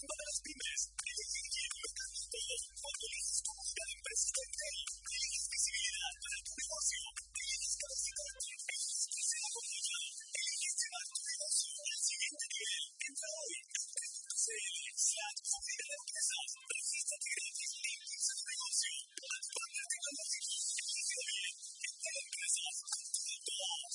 mundo de las pymes. Todos cuando eliges comunidad de empresas de retail, eliges visibilidad para tu negocio, eliges capacidad, eliges crecer acompañado, eliges llevar tu negocio al siguiente nivel. Entra hoy en www.cl slash comunidad de empresas. Regístrate gratis y impulsa tu negocio. Toda tu partner tecnológico. Elige bien. Entra a empresas. Todos.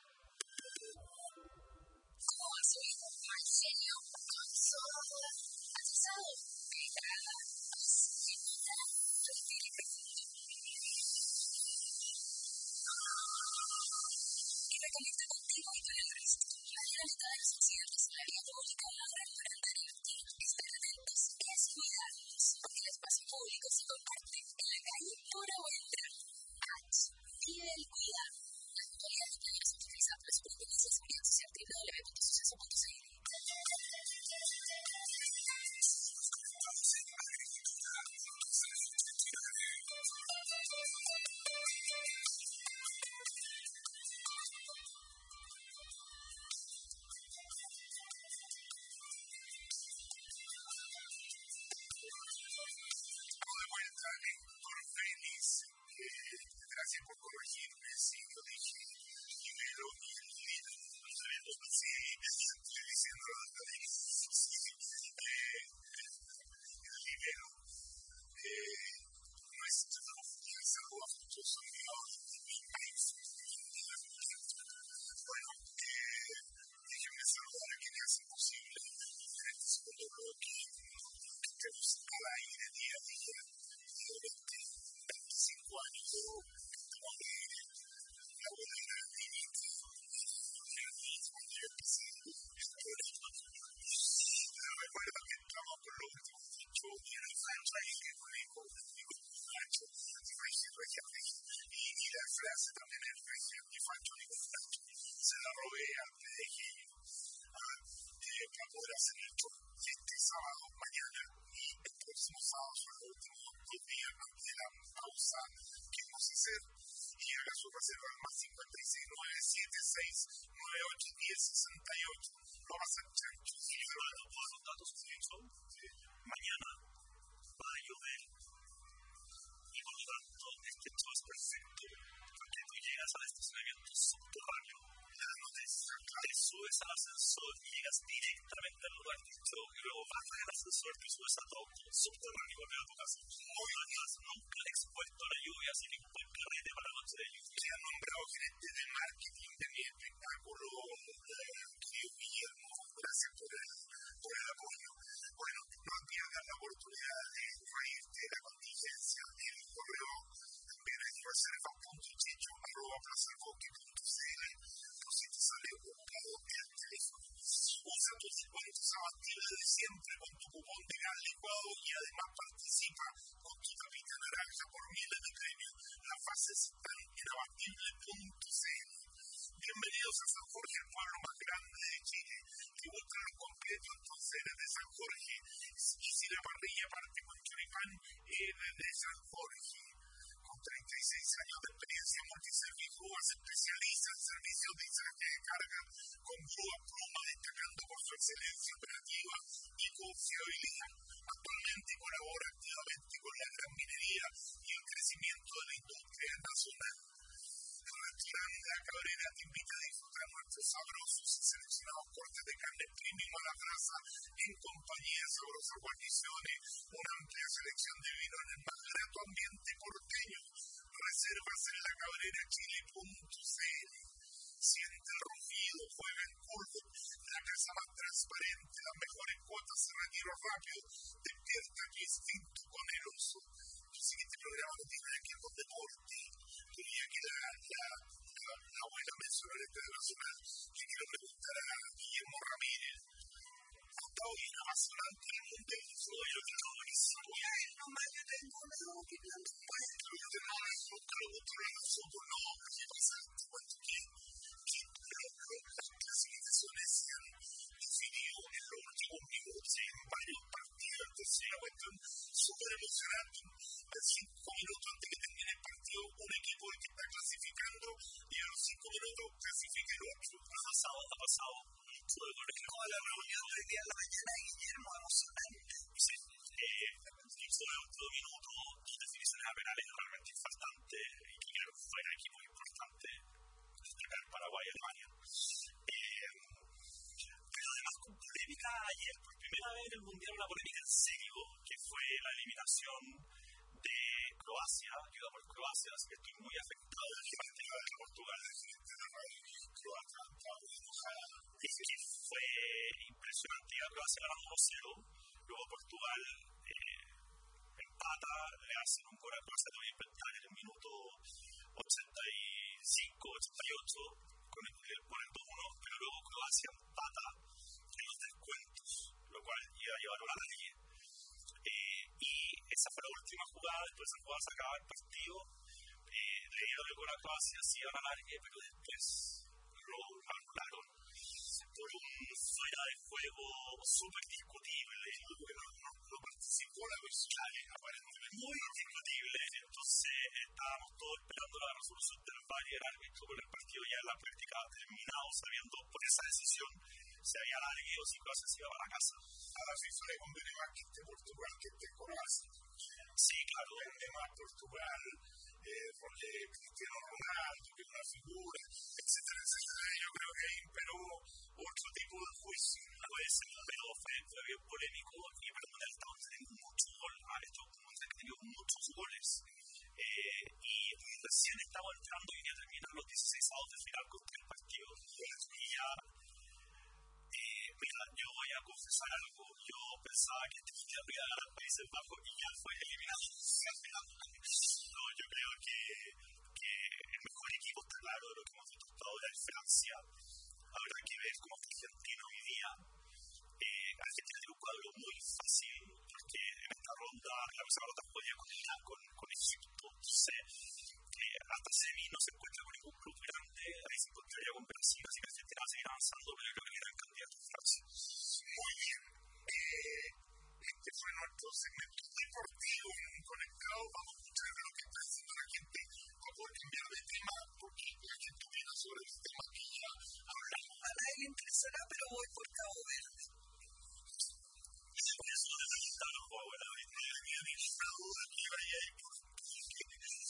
¿Cómo va su hijo? Marcelio, con solo asustado, gritaba, asustita, respira profundo. Y reconecta contigo y con el resto. Más de la mitad de los accidentes en la vía pública logran por andar invertido. Estar atentos es cuidarnos, porque el espacio público se comparte en la calle pura o entra. H. Vive el cuidado. La actualidad de medios utiliza los productos de seguridad social w w w punto suceso punto c l. Gracias por corregirme, si lo dije primero y el líder, no sabiendo que sí, estoy diciendo la verdad. El libero, nuestro salud afectuoso Dios, mi país. Bueno, déjenme saludar a quienes hacen posible en este segundo bloque que estemos al aire día a día durante veinticinco años. La buena divinidad cuando yo empecé este programa. Pero recuerda que estamos con los últimos ocho y en el franchise que conmigo, conmigo, Nacho, Regia, Regia, Regia. Y la frase también es Regia, mi facho, mi Nacho. Se la robé antes de que para poder hacer el show este sábado, mañana y el próximo sábado son los últimos dos días antes de la pausa que vamos a hacer. Y haga su reserva al más cinco seis nueve siete seis nueve ocho uno cero seis ocho. Lo va a hacer chancho. Sí, pero no puedo dar datos de eso. Mañana va a llover y por lo tanto este show es perfecto porque tú llegas al estacionamiento subterráneo, te subes al ascensor y llegas directamente al lugar del show y luego bajas del ascensor y subes a tu auto subterráneo y vuelves a tu casa. Muy además, nunca expuesto a la lluvia sin ningún carrete para la noche de lluvia. Se ha nombrado gerente de marketing de mi espectáculo, querido Guillermo, gracias por el, por el apoyo. Bueno, no pierdas la oportunidad de reírte de la contingencia. El correo también es reserva punto chicho arroba plazalbosque punto c l. No si te sale ocupado el teléfono. Usa tus descuentos abatibles de siempre con tu cupón de gas licuado y además participa con tu tapita naranja por miles de premios. Las bases están en abatible punto c l. Bienvenidos a San Jorge, el pueblo más grande de Chile. Que buscan los completos entonces de San Jorge. Y si la parrilla parte con choripán, es desde San Jorge. Con treinta y seis años de experiencia en multiservice, Grúa se especializa en servicios de izaje de carga con Grúa Pluma, destacando por su excelencia operativa y confiabilidad. Actualmente colabora activamente con la gran minería y el crecimiento de la industria nacional. El restaurante La Cabrera te invita a disfrutar nuestros sabrosos y seleccionados cortes de carne premium a la brasa en compañía de sabrosas guarniciones, una amplia selección de vino en el más grato ambiente porteño. Reservas en la cabrera chile punto c l. Siente el rugido, juega en curvo, la casa más transparente, las mejores cuotas de retiro rápido. Despierta tu instinto poderoso. El siguiente programa no tiene nada que ver con deporte. Quería que la, la, la, la abuela mencionara el internacional. Le quiero preguntar a Guillermo Ramírez. Hasta hoy la más grande del mundo del fútbol y lo que todo es Uruguay. No más que tengo una opinión después. Pero usted no le gusta lo otro de nosotros, no. ¿Qué pasa? Te cuento que las clasificaciones se han definido en los últimos minutos en varios partidos. Entonces, una cuestión súper emocionante. Cinco minutos antes que termine el partido, un equipo que está clasificando y a los cinco minutos clasifica el otro. Ha pasado, ha pasado. Toda la reunión de hoy día en la mañana, Guillermo, emocionante. vez en el Mundial una polémica en serio, que fue la eliminación de Croacia, ayuda por Croacia, así que estoy muy afectado de la partida de Portugal. Es que fue impresionante, ya Croacia ganando uno cero, luego Portugal eh, empata, le hacen un gol a Croacia, te voy a inventar en el minuto ochenta y cinco, ochenta y ocho, con el, por el dos uno, pero luego Croacia empata en los descuentos, lo cual iba a llevar una alargue. Eh, y esa fue la última jugada, después de esa jugada se acaba el partido, eh, le dieron el gol a Croacia, sí iba a una alargue, pero después lo anularon por un fuera de juego súper discutible, no, no, no participó la versión, aparentemente muy discutible, entonces estábamos todos esperando la resolución del V A R y el árbitro con el partido ya en la práctica terminado, sabiendo por esa decisión si había alargue o si Croacia se iba para la casa. A la FIFA le conviene más que esté Portugal que esté Croacia. Sí, claro. Vende más Portugal, eh, porque Cristiano Ronaldo, que es una figura, etcétera, etcétera. Yo creo que ahí imperó otro tipo de juicio. Puede ser, pero fue, fue bien polémico y para el Mundial estamos teniendo muchos goles. A esto Mundial que tenido muchos goles. Eh, y recién estamos entrando y ya terminan los dieciséis avos de final con tres partidos. Y ya, eh, mira, yo voy a confesar algo. Yo pensaba que este mundial iba a ganar Países Bajos y ya fue eliminado. No, yo creo que, que el mejor equipo está claro de lo que hemos visto hasta ahora es Francia. Habrá que ver cómo está Argentina hoy día. Eh, Argentina tiene un cuadro muy fácil porque en esta ronda, en la próxima ronda podía combinar con, con Egipto. Entonces, eh, hasta Semi no se encuentra con ningún club grande, ahí se encontraría con Brasil, así que Argentina va a seguir avanzando, pero yo creo que era el candidato a Francia. Muy bien. Eh, este fue nuestro segmento deportivo conectado. Vamos a escuchar lo que está diciendo la gente. No puedo cambiar de tema porque la gente opina sobre el tema que ya hablamos. A nadie le interesará, pero voy por Cabo Verde. Eso de preguntar un poco, la verdad, me había dicho una duda que iba ahí ahí por que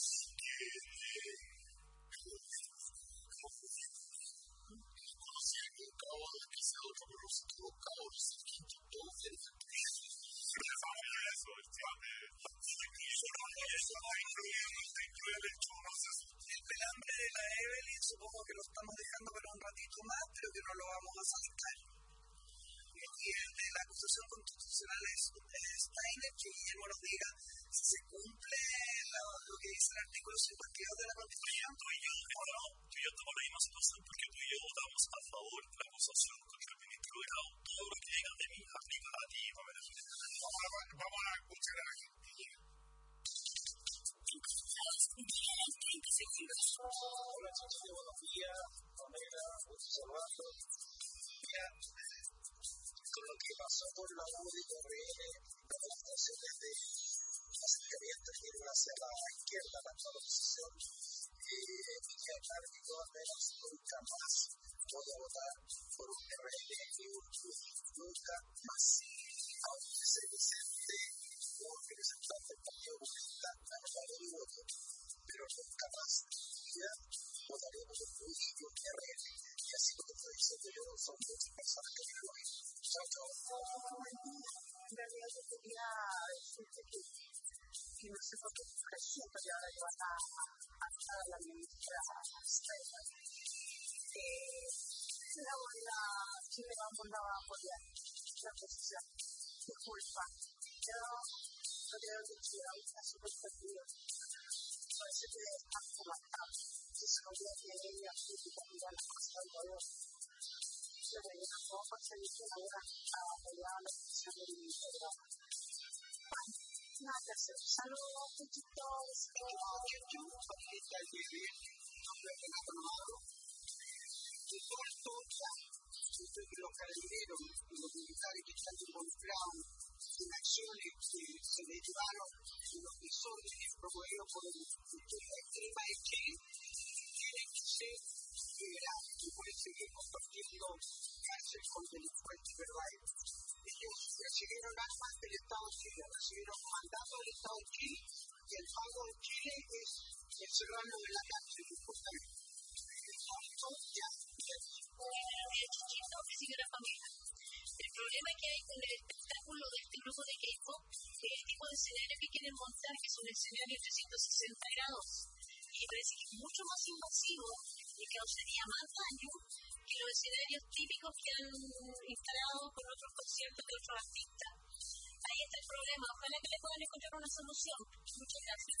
conocía que un cabo de que sea otro, pero los otros cabos es el quinto, todo el pero sabía eso, el tema de eso no está incluido, no está incluido el hecho, no sé si El pelambre de la Evelyn, supongo que lo estamos dejando para un ratito más, pero que no lo vamos a saltar. Y el de la acusación constitucional es Steiner, que Guillermo nos diga si se cumple lo, lo que dice el artículo cincuenta y dos de la Constitución. tú y yo, no, tú y yo estamos en la misma situación porque tú y yo votamos a favor de la acusación contra el ministro de Grau. Todo lo que digan de mí aplica a ti, Pamela. Vamos a, vamos a escuchar a la gente. Hola chicos, buenos días. Pamela, gusto saludando. Mira, con lo que pasó por la U D R N, las demostraciones de acercamiento que iban hacia la izquierda, la actual oposición, eh, y que claro que todas menos nunca más voy a votar por un R N y un club, nunca más. Aunque se presente un representante del Partido Comunista, anotaré mi voto, pero nunca más ya votaré por un club y un R N. Y así como estoy diciendo yo, son muchas personas que me lo ven. Chao, chao. En realidad yo quería decirte que, que no sé por qué siempre y ahora iban a acusar a la ministra Steiner. Eh, la, la Chile vamos a apoyar la posición de culpa. Yo creo que Chile está súper perdido. Parece que está comandado. Se sabía que ella física iba a la cosa del gobierno. Se veía como conseguir que ahora apoyaba la posición del ministerio. Nada que hacer. Saludos, chiquitos. Yo no sabía que hay que vivir sobre el aprobado. Y todo esto ya, siempre que los carabineros y los militares que están involucrados en acciones que se derivaron de los desórdenes promovidos por el Ministerio de Clima de Chile, tienen que ser liberados y pueden seguir compartiendo cárcel con delincuentes verdaderos. Ellos recibieron armas del Estado de Chile, recibieron mandatos del Estado de Chile y el pago de Chile es encerrarlos en la cárcel, justamente. Esto ya Chiquito, que sigue la familia. El problema que hay con el espectáculo de este grupo de K-pop es el tipo de escenario que quieren montar, que es un escenario de trescientos sesenta grados. Y parece que es mucho más invasivo y causaría más daño que los escenarios típicos que han instalado con otros conciertos de otros artistas. Ahí está el problema. Ojalá que le puedan encontrar una solución. Muchas gracias.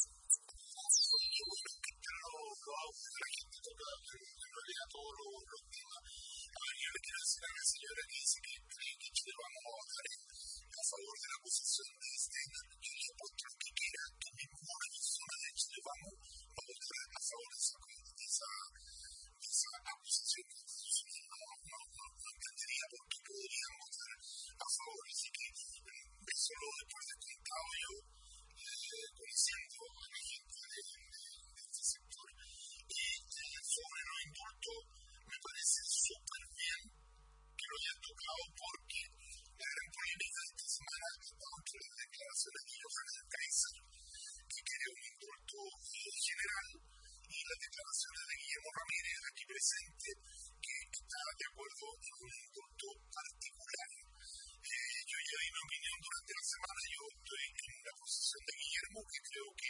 A favor de la posición de este y le apuesto lo que quiera que ninguna persona de Chile Vamos va a votar a favor de esa, de esa, de esa acusación constitucional. No, no, no, no entendería por qué podrían votar a favor. Así que eso lo después de contado yo, eh, conociendo a la gente de, de, de este sector. Y eh, sobre los indultos me parece súper bien que lo hayan tocado porque la gran polémica de esta semana ha estado entre las declaraciones de Johannes Kaiser, que quería un indulto general, y las declaraciones de Guillermo Ramírez, aquí presente, que está de acuerdo en un indulto particular. Eh, yo ya di mi opinión durante la semana, yo estoy en la posición de Guillermo, que creo que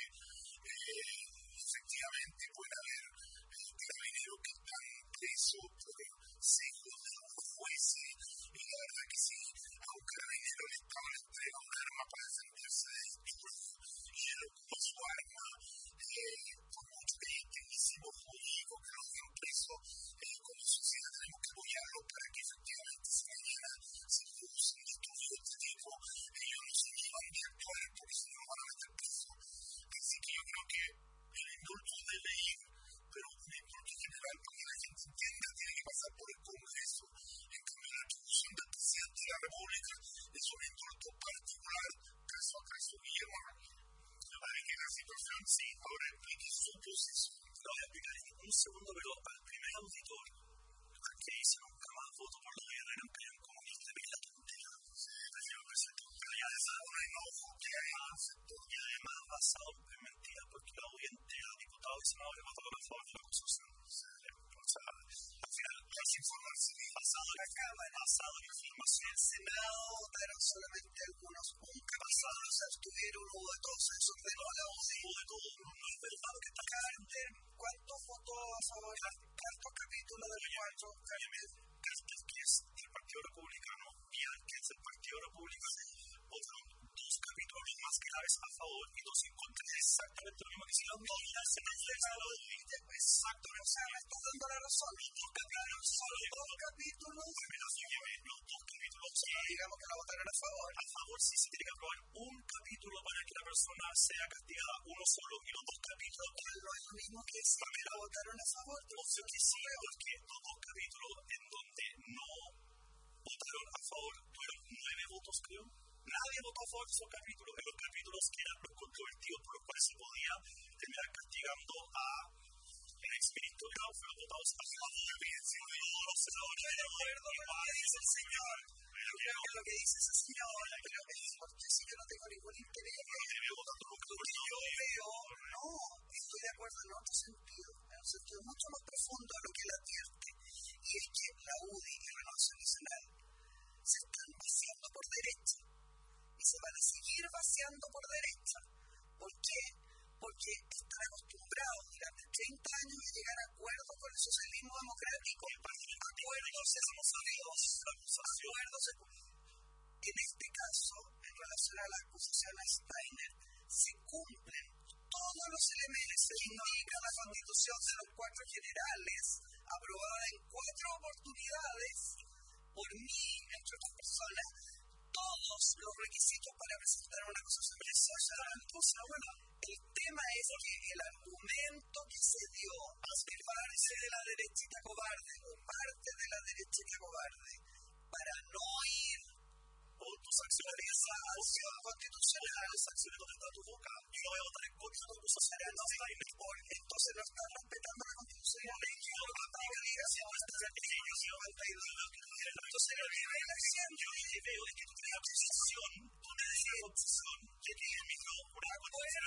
eh, efectivamente puede haber eh, carabineros que están presos por sesgos de los jueces, y la verdad que sí, a un carabinero el Estado le entrega un arma para defenderse de disturbios y él ocupa su arma, eh, por mucho que haya tecnicismos jurídicos que los den presos, eh, como sociedad tenemos que apoyarlos para que efectivamente si mañana se producen disturbios de este tipo, ellos no se llevan de actuar porque si no van a meter preso. Así que yo creo que el indulto debe ir, pero un indulto general para que la gente entienda tiene que pasar por el Congreso. En cambio, la atribución del presidente de la República es un indulto particular, caso a caso. Guillermo Ramírez. Me parece que la situación, sí, ahora explique su posición. Lo voy a explicar en un segundo, pero al primer auditor, al que dice nunca más voto por la guerra, emplean como que usted ve la tontera. Prefiero presentar un pero ya de esa hora enojo que hay y además basado en mentiras, porque la audiencia, diputados y senadores votaron a favor de la acusación. O sea, al final, las informaciones basado en la Cámara, basado en información. El Senado votaron solamente algunos, un capítulo se abstuvieron, hubo de todos, se ordenó la U D I, Hubo de todo, no es verdad lo que está Carter, ¿cuántos votó a favor? ¿Cuántos capítulos del cuatro? Carter, que es del Partido Republicano, y al que es del Partido Republicano, votaron dos capítulos más claves a favor y dos en contra. Es exactamente lo mismo que si la unidad se refleja a la U D I. Exactamente. O sea, me estás dando la razón. Los dos capítulos, Solo dos capítulos. Primero, sígueme, los dos capítulos. Sí, digamos que la votaron a favor. A favor sí se tiene que aprobar un capítulo para que la persona sea castigada, uno solo, y los dos capítulos. No es lo mismo que si la votaron a favor. Obvio que sí, porque los dos capítulos en donde no votaron a favor tuvieron nueve votos, creo. Nadie votó a favor de esos capítulos, en los capítulos que eran los controvertidos, por los cuales se podía terminar castigando a el exministro Grau, fueron votados a favor de la evidencia. Todos los senadores de acuerdo con lo que dice el señor. Lo que dice ese señor, pero porque si yo no tengo ningún interés, yo veo, no, estoy de acuerdo en otro sentido, en un sentido mucho más profundo a lo que él advierte, y es que la U D I y Renovación Nacional se están vaciando por derecha, y se van a seguir vaciando por derecha. ¿Por qué? Porque están acostumbrados durante treinta años a llegar a acuerdos con el socialismo democrático, acuerdos exclusivos, acuerdos en este caso, en relación a la acusación a Steiner, se cumplen todos los elementos que indica la Constitución de los cuatro generales, aprobada en cuatro oportunidades por mí, entre otras personas, todos los requisitos para presentar una acusación precisa. Bueno, el tema es que el argumento que se dio de parte de la derechita cobarde o parte de la derechita cobarde para no ir por tus acciones de esa acción constitucional, las acciones donde está tu boca, y no voy a votar en contra de tus acciones, no está en el por, entonces no están respetando la Constitución. Yo no está obligación a estar en el cincuenta y dos. Entonces, la relación yo que veo es que tú tienes la posición, tú tienes la posición de que eliminó una condicionalidad.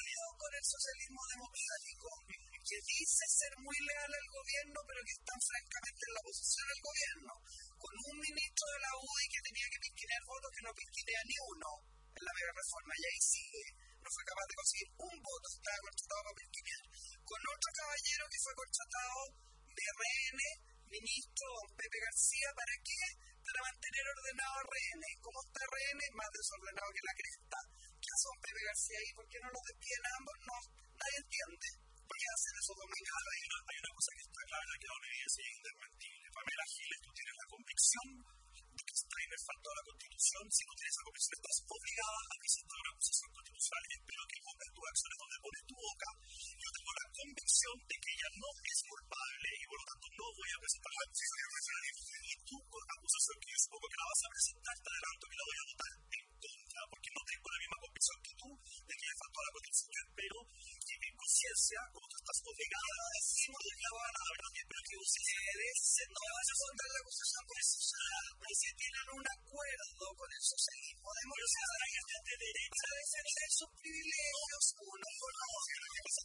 con el socialismo democrático, que dice ser muy leal al gobierno, pero que están francamente en la oposición al gobierno, con un ministro de la U D I que tenía que pisquinear votos que no pisquinea ni uno en la mega reforma, y ahí sigue, no fue capaz de conseguir un voto, estaba contratado para pisquinear, con otro caballero que fue contratado de R N, ministro Pepe García, ¿para qué? Para mantener ordenado a R N. ¿Cómo está R N? Más desordenado que la cresta. ¿Qué hace un Pepe García ahí? ¿Por qué no los despiden a ambos? No, nadie entiende. ¿Por qué hacen eso dominado? Hay una, hay una cosa que está clara, que ahora es indesmentible. Pamela Giles, tú tienes la convicción de que Steiner faltó a la Constitución. Si no tienes esa convicción, estás obligada a presentar una acusación constitucional. Espero que pongas tus acciones donde pones tu boca. Yo tengo la convicción de que ella no es culpable y por lo tanto no voy a presentar la acusación constitucional. Y tú, con la acusación que yo supongo que la vas a presentar, te adelanto que la voy a votar en contra, porque no tengo la misma convicción que tú de que ella faltó a la Constitución. Yo espero que en conciencia, como tú estás obligada a decir, no la palabra, espero que ustedes no vayan a contra la acusación constitucional, pero si tienen un acuerdo con el socialismo democrático de derecha a defender sus privilegios, uno por otro,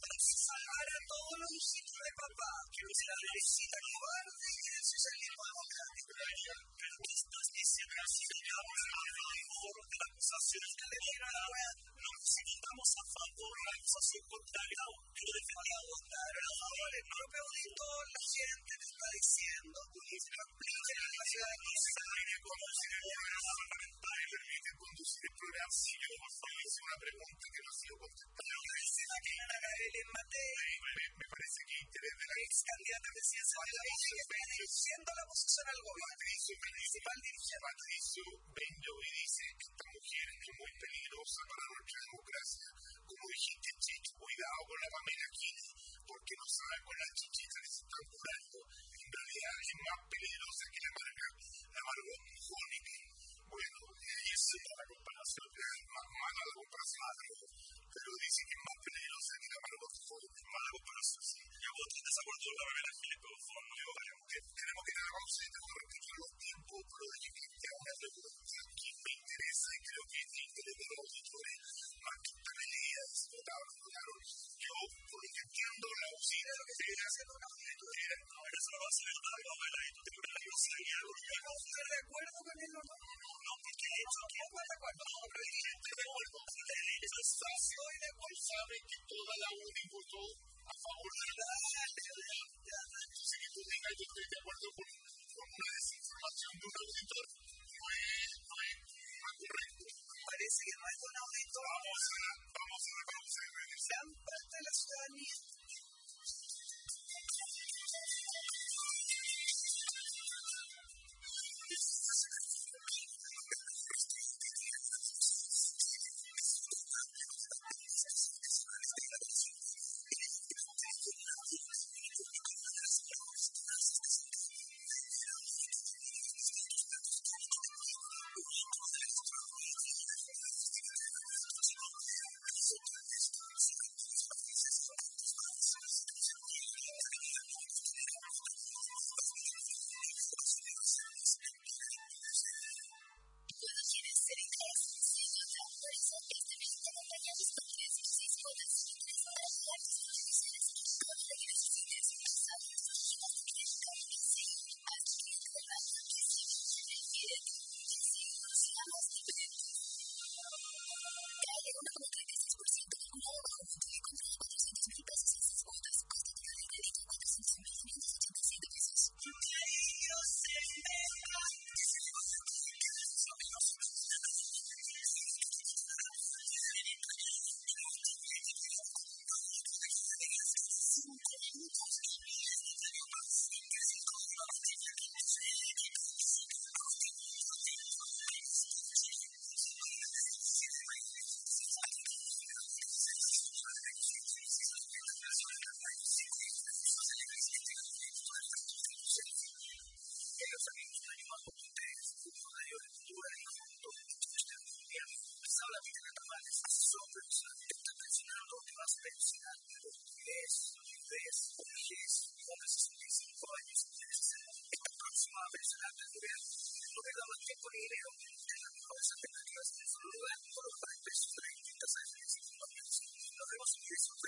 salvar a todos los hijitos de papá, que no se la necesita cobarde el socialismo democrático. Pero ¿qué estás diciendo? Si estamos a favor de la acusación que le dieron a la wea, no, si estamos a favor de la acusación contraria, yo defendía votar a los favores, no lo peorito, la gente te está diciendo, tú dices, no expliques la capacidad de saber cómo se parlamentario permite conducir el programa. Si yo, por favor, hice una pregunta que no ha sido contestada. Lo que dice la que Ana Gabriel en Mateo, me parece que interés de la ex candidata presidencial de la I C P dirigiendo la oposición al gobierno. Patricio, principal dirigente. Patricio Benjovi dice que esta mujer es muy peligrosa para nuestra democracia. Como dijiste, Chicho, cuidado con la Pamela Giles, porque no sabe con las chichitas que se están curando. En realidad es más peligrosa que la Marga, la Margot Honecker. Bueno, y eso es la comparación, más mala la comparación, pero dice que es más peligrosa que la Margot Honecker. Mala comparación, sí. Yo voy a estar desacuerdo con la Pamela Giles, pero por favor, no digo, tenemos que dar a pausa y tengo que respetar los tiempos, pero de que que una pregunta que me interesa y creo que es de interés de los auditores, más que esta medida de votar, votaron. Yo, por lo que entiendo, la usina lo que se viene haciendo una auditoría. Ahora eso lo va a hacer la abuela y tú te pones la responsabilidad. ¿Yo no estoy de acuerdo con él o no? No, porque de hecho, ¿quién no está de acuerdo? No, pero es gente de acuerdo. Eso es fácil. Soy de acuerdo. Sabe que toda la U N I votó a favor de la ley. Entonces, que tú digas, yo estoy de acuerdo con, con una desinformación de un auditor, no es, no es, no es correcto. Parece que no es un auditor. Vamos a, vamos a la pausa y regresamos. Parte de la ciudadanía. Nos vemos en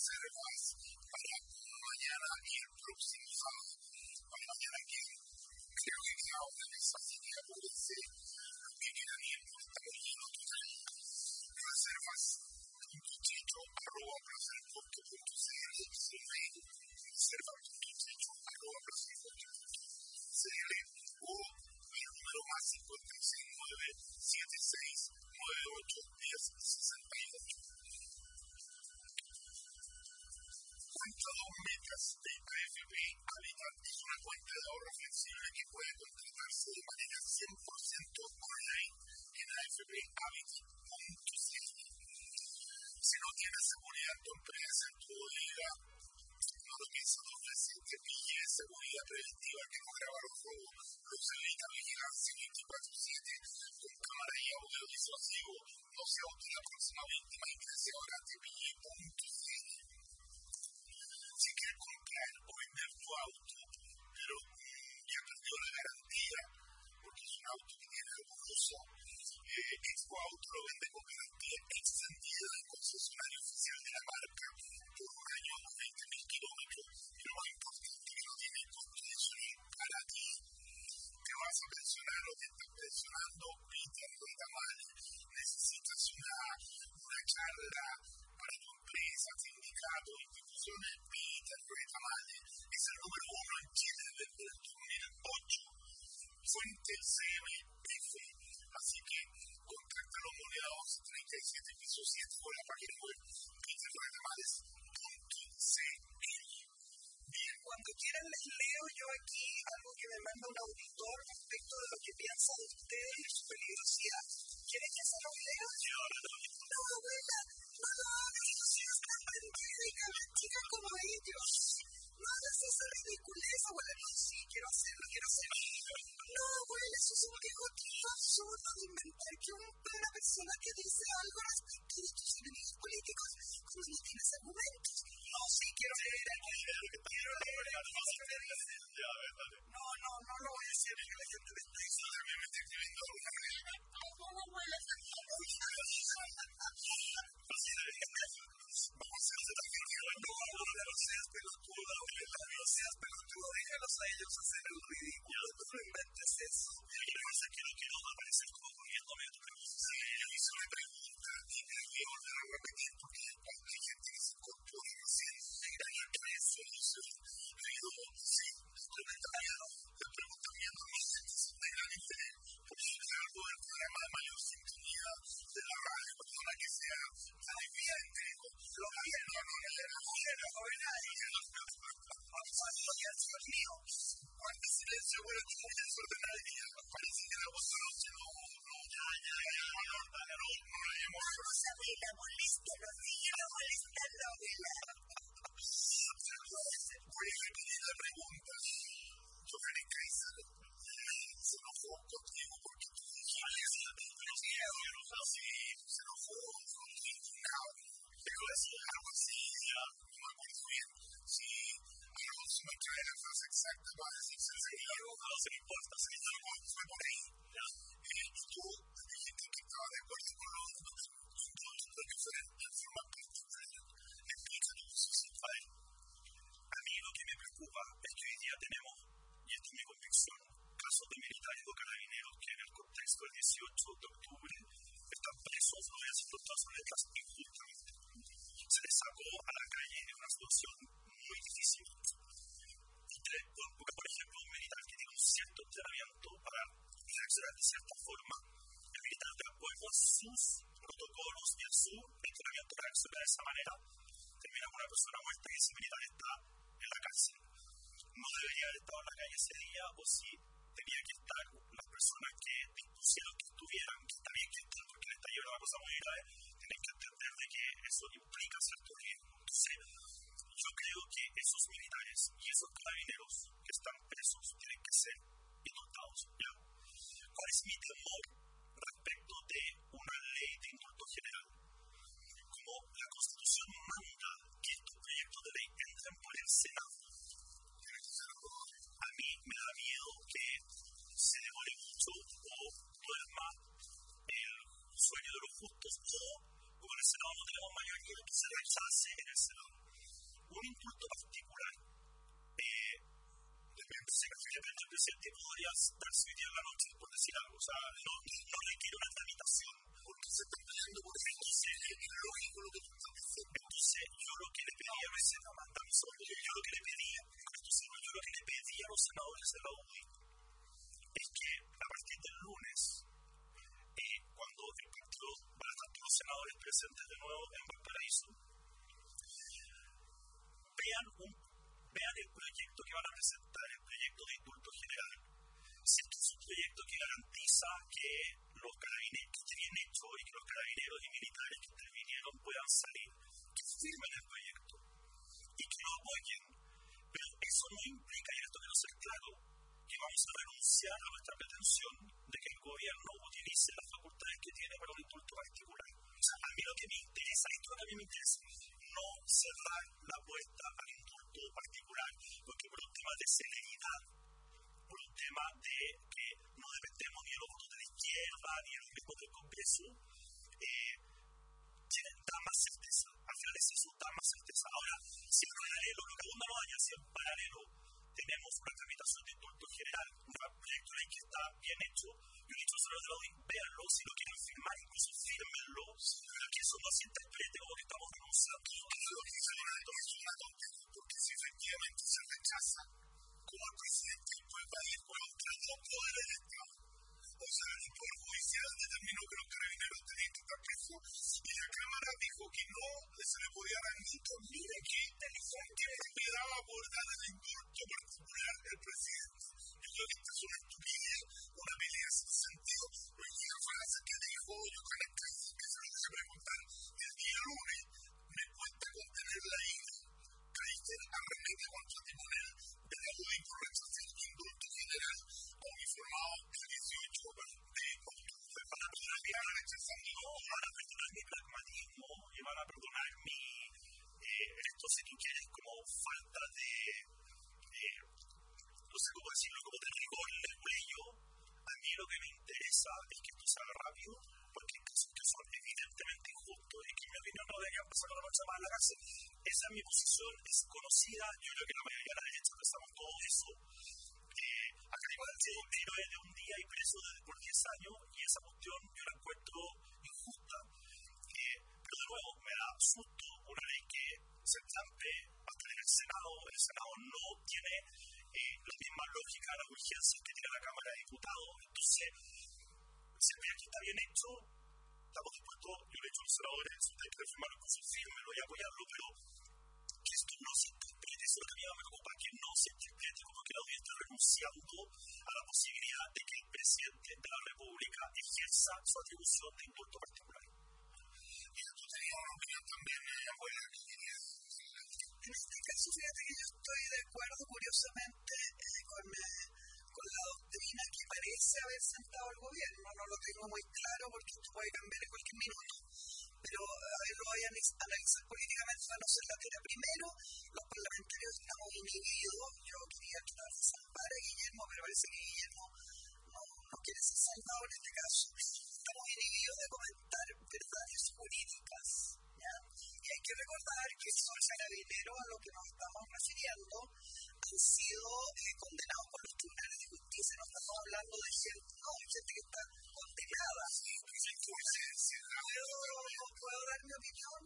reservas para mañana y el próximo sábado. Para mañana que creo que cada una de esas ideas puede ser lo que quieran ir por estar lleno total. Reservas punto chicho arroba placerporto punto cl es el mail. Reserva punto chicho arroba placerporto punto cl o el número más cinco seis nueve siete seis nueve ocho uno cero seis ocho. Cuenta dos metas de A F P Habitat es una cuenta de ahorro flexible que puede contratarse de manera cien por ciento online en a f p habitat punto c l. Si no tienes seguridad en tu empresa, en tu bodega, no lo pienses dos veces, te pille seguridad preventiva que no graba los robos, los evita vigilancia veinticuatro siete con cámara y audio disuasivo, no se auto la próxima víctima y crece ahora te pille punto c l. Si quieres comprar o vender tu auto, pero mmm, ya perdió la garantía, porque es un auto que tiene algún uso, eh, Expo Auto lo vende con garantía extendida del concesionario oficial de la marca por un año o veinte mil kilómetros, y lo más importante que no tiene costo adicional para ti. Te vas a pensionar o te estás pensionando, Peter Retamales, necesitas una, una charla para tu empresa, sindicato, instituciones, Peter Retamales, es el número uno en Chile desde el dos mil ocho, fuente C M F, así que contáctalo moneda once treinta y siete piso siete o la página web peter retamales punto c l. Bien, cuando quieran les leo yo aquí algo que me manda un auditor respecto de lo que piensa de ustedes y su peligrosidad. ¿Quieren que se lo lea? No, abuela, no lo hagas, no seas tan pandémica, chicas como ellos. No hagas esa ridiculez, abuela. No, sí, quiero hacerlo, quiero hacerlo. No, abuela, eso es un viejo tío absurdo de inventar que un, una persona que dice algo respecto de tus enemigos políticos cuando no tienes argumentos. No, sí, quiero leer aquí. Quiero leer aquí. No, no, no lo voy a hacer porque la gente me está diciendo. También me está escribiendo alguna vez. Vamos a hacer la gente que no, no, no seas pelotudo, abuela, no seas pelotudo, déjalos a ellos hacer el ridículo, tú no inventes eso. Lo que pasa es que no quiero aparecer como poniéndome tu pregunta. Sí, yo hice una pregunta y me voy a volver a repetir porque hay gente que se incorpora recién. Mira, yo creo que eso he ido, sí, preguntando, preguntando a mi gente si me da diferente, porque es algo del programa de mayor sintonía de la radio, perdona que sea tan evidente. Lo que no, no, no, no, abuela, el mío. Cuando silencio, bueno, tú muy desordenadía. Parece que la voz de noche no, no, ya, ya, ya, no, no, no, no, no la llamo. Vamos a ver, la molesta, no sigue molestando, abuela. Voy a repetir la pregunta. Yo creo que se enojó contigo porque tú dijiste sí, se enojó contigo, pero es algo así, ya, no me acuerdo bien. Sí, Alonso me trae la frase exacta para decirse el señor, no se importa, si no fue por ahí. Eh, y tú dijiste que estaba de acuerdo con los dos puntos de diferente forma particular. Explícalo, eso sí. A ver, a mí lo que me preocupa es que hoy día tenemos, y esta es mi convicción, casos de militares o carabineros que en el contexto del dieciocho de octubre están presos, no voy a decir todas sus letras, injustamente. Se les sacó a la calle en una situación muy difícil. Y tres, porque por ejemplo un militar que tiene un cierto entrenamiento para reaccionar de cierta forma, el militar de acuerdo a sus protocolos y a su entrenamiento para reaccionar de esa manera, termina con una persona muerta y ese militar está en la cárcel. No debería haber estado en la calle ese día, o si tenía que estar las personas que dispusieron que estuvieran, que está bien que estén, porque le está llevando una cosa muy grave, tienen que entender de que eso implica cierto riesgo. Entonces, yo creo que esos militares y esos carabineros que están presos tienen que ser indultados. ¿Ya? ¿Cuál es mi temor respecto de una ley de indulto general? Como la Constitución manda que estos proyectos de ley entren por el Senado, a mí me da miedo que se demore mucho o duerma el sueño de los justos, o como en el Senado no tenemos mayoría, que se rechace en el Senado. un indulto particular, eh, depende, si depende del presidente, podría darse hoy día en la noche, por decir algo, o sea, no, no requiere una tramitación, porque se está pidiendo, por ejemplo, es lógico lo que tú estás diciendo. Entonces, yo lo que le pedía a veces, yo lo que le pedía, entonces, yo lo que le pedía a los senadores de la U D I es que a partir del lunes, eh, cuando el partido va a estar todos los senadores presentes de nuevo en Valparaíso, vean, un, vean el proyecto que van a presentar, el proyecto de indulto general. Si este es un proyecto que garantiza que los carabineros, que esté bien hecho y que los carabineros y militares que intervinieron puedan salir, que firmen el proyecto y que lo apoyen. Pero eso no implica, y esto quiero ser claro, que vamos a renunciar a nuestra pretensión de que el gobierno utilice las facultades que tiene para un indulto particular. O sea, a mí lo que me interesa, esto es lo que a mí me interesa, no cerrar la puerta al indulto particular, porque por un tema de celeridad, por un tema de que no dependemos ni de los votos de la izquierda ni de los mismos del Congreso, eh, da más certeza. Al final eso da más certeza. Ahora, si en paralelo, lo que abunda no haya, si en paralelo tenemos una tramitación de indulto general, un proyecto de ley que está bien hecho, yo he dicho a los de la U D I, véanlo, si lo quieren firmar, incluso fírmenlo, pero que eso no se interprete como que estamos denunciando. Lo que se es una tontería, porque si efectivamente se rechaza, como el presidente puede ir contra dos poderes del Estado. O sea, el Poder Judicial determinó que los carabineros tenían que estar presos y la Cámara dijo que no se le podía dar indulto. Mire qué inteligente le daba por dar el indulto particular del presidente. Y yo dije, es una estupidez, una pelea sin sentido. Pero hay una frase que dijo yo con el caso que se lo dije preguntar el día lunes. Me cuesta contener la ira. Chrysler arremete contra el tribunal de la U D I por rechazar el indulto general uniformado el dieciocho de octubre. Van a perdonar mi rechazando, van a perdonar mi pragmatismo y van a perdonar mi, eh, esto si tú quieres, como falta de, eh, no sé cómo decirlo, como de rigor en el cuello. A mí lo que me interesa es que esto se haga rápido, porque hay casos que son evidentemente injustos y que en mi opinión no deberían pasar con la marcha más a la cárcel. Esa es mi posición, es conocida, yo creo que la mayoría de la derecha pensamos todo eso. Eh, acá igual el héroe de un día y preso de, por diez años, y esa cuestión yo la encuentro injusta. Eh, pero de nuevo, me da susto una ley que se estampe hasta en el Senado. El Senado no tiene eh, la misma lógica, la urgencia que tiene la Cámara de Diputados. Entonces, si el proyecto está bien hecho, estamos dispuestos, yo le he dicho a los senadores, si ustedes quieren firmarlo con su firme, y apoyarlo, pero que esto no se interprete, eso es lo que a mí me preocupa, que no se interprete como que la audiencia está renunciando a la posibilidad de que el presidente de la República ejerza su atribución de indulto particular. Y esto sería una opinión también eh, buena. En este caso, fíjate que yo estoy de acuerdo, curiosamente, eh, con, eh, con la doctrina que parece haber sentado el gobierno. No lo tengo muy claro porque esto puede cambiar en cualquier minuto. Pero a ver, lo voy a analizar políticamente para no ser la tira. Primero, los parlamentarios estamos inhibidos. Yo quería tratar de salvar a Guillermo, pero parece que Guillermo no, no quiere ser salvado en este caso. Estamos inhibidos de comentar verdades jurídicas, ¿ya? Y hay que recordar que esos carabineros a los que nos estamos refiriendo han sido eh, condenados por los tribunales de justicia. No estamos hablando de gente, no, hay gente que está condenada. Sí, sí, sí, sí. ¿Puedo, ¿Puedo dar mi opinión?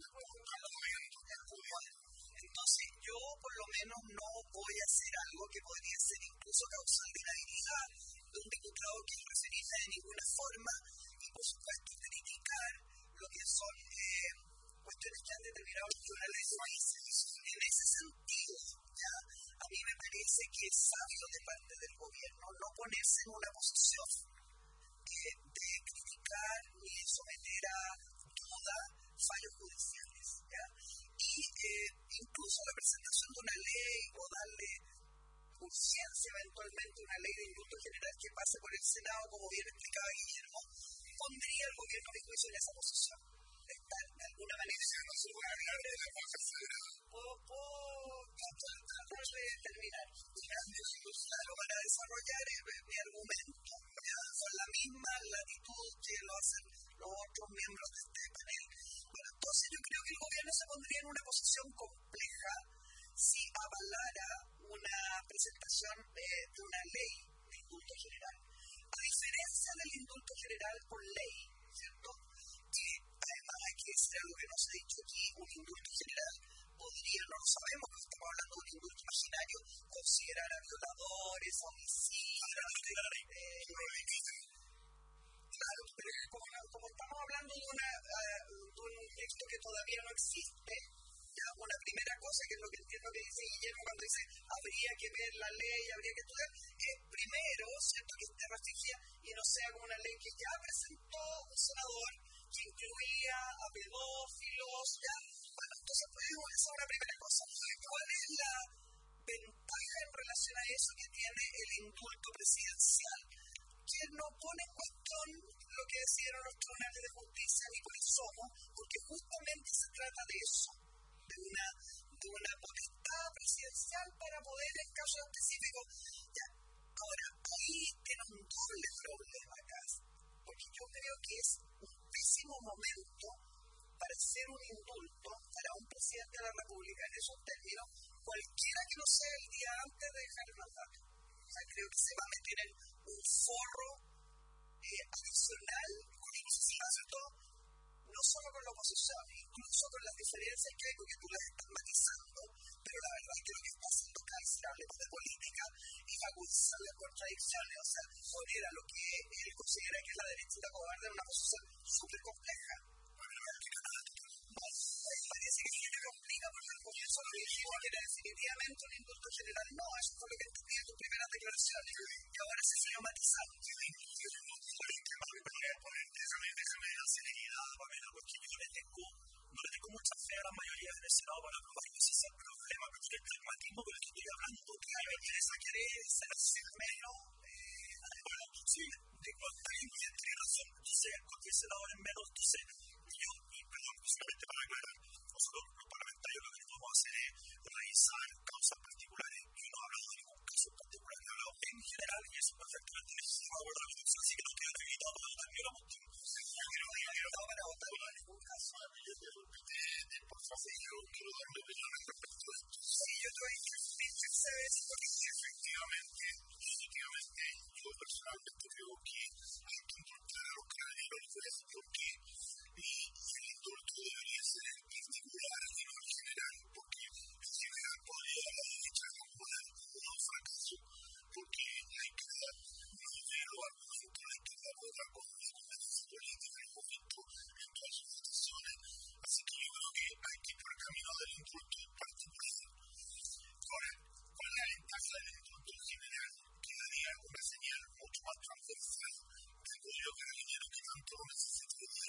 Entonces yo por lo menos no voy a hacer algo que podría ser incluso causal de inhabilidad de un diputado que no referirse de ninguna forma y por supuesto criticar lo que son eh, cuestiones que han determinado los tribunales de países. En ese sentido, ¿ya? A mí me parece que es sabio de parte del gobierno no ponerse en una posición eh, de criticar ni de someter a duda fallos judiciales, ¿ya? Y eh, incluso la presentación de una ley o darle urgencia eventualmente a una ley de indulto general que pase por el Senado, como bien explicaba Guillermo, pondría al gobierno de juicio en esa posición. Estar de alguna manera no se puede hablar de la cosa federal. Puedo, puedo tratar de terminar. Claro, para desarrollar eh, mi argumento, ¿ya? Con la misma latitud que lo hacen los otros miembros de este panel. Bueno, entonces yo creo que el gobierno se pondría en una posición compleja presentación eh, de una ley de indulto general. A diferencia del indulto general por ley, ¿cierto? Que además hay que decir algo que no se ha dicho aquí, un indulto general podría, no lo sabemos, pero estamos hablando de un indulto imaginario, considerar a violadores, homicidas, eh, claro, pero como, como estamos hablando de, una, uh, de un texto que todavía no existe, ya una primera cosa, que es lo que entiendo que dice Guillermo cuando dice habría que ver la ley, habría que estudiar, es primero, ¿cierto?, que esté restringida y no sea como una ley que ya presentó un senador que incluía a pedófilos, ya. Bueno, entonces pues, esa es una primera cosa. ¿Cuál es la ventaja en relación a eso que tiene el indulto presidencial? Que no pone en cuestión lo que decidieron los tribunales de justicia ni por eso somos, porque justamente se trata de eso, de una, de una potestad presidencial para poder en casos específicos. Ya. Ahora, ahí tiene un doble problema acá, porque yo creo que es un pésimo momento para hacer un indulto para un presidente de la República en esos términos, cualquiera que no sea el día antes de dejar el mandato. O sea, creo que se va a meter en un forro eh, adicional con incierto, no solo con la oposición, incluso con las diferencias que hay, porque tú las estás matizando, pero la verdad es que lo que está haciendo cada vez se hable de política es agudizar las contradicciones, o sea, poner a lo que él considera que es la derechita cobarde en una posición súper compleja. Parece que se le complica porque el comienzo lo dijimos que era definitivamente un indulto general. No, eso fue lo que entendí en tus primeras declaraciones y ahora se sigue matizando. Déjame, déjame dar seriedad, Pamela, porque yo le tengo, no le tengo mucha fe a la mayoría del Senado para aprobar ese es el problema, porque el pragmatismo con el que estoy hablando, que a mí esa querer ser menos, eh, bueno, sí, de cuánta gente tiene razón, entonces, porque el senador es menos, entonces, yo, y perdón, solamente para aclarar, nosotros los parlamentarios lo que podemos hacer es revisar causas particulares. Yo no he hablado de ningún caso particular, he hablado en general y eso perfectamente legítimo de la Constitución, así que no queda habilitado para votar ni una moción. Yo no he habilitado para votar en ningún caso. Por favor, yo quiero dar mi opinión respecto a esto. Sí, yo estoy interesado en eso porque efectivamente, definitivamente, yo personalmente creo que hay que indultar a los carabineros porque y el indulto debería ser particular y no en general, porque en general podría echar como un fracaso, porque hay que dar no ver los argumentos, hay que dar otra con la competencia política en el momento en todas sus votaciones, así que yo creo que hay que ir por el camino del indulto particular. Ahora, ¿cuál es la ventaja del indulto en general? Que daría una señal mucho más transversal del pueblo carabinero que tanto lo necesita.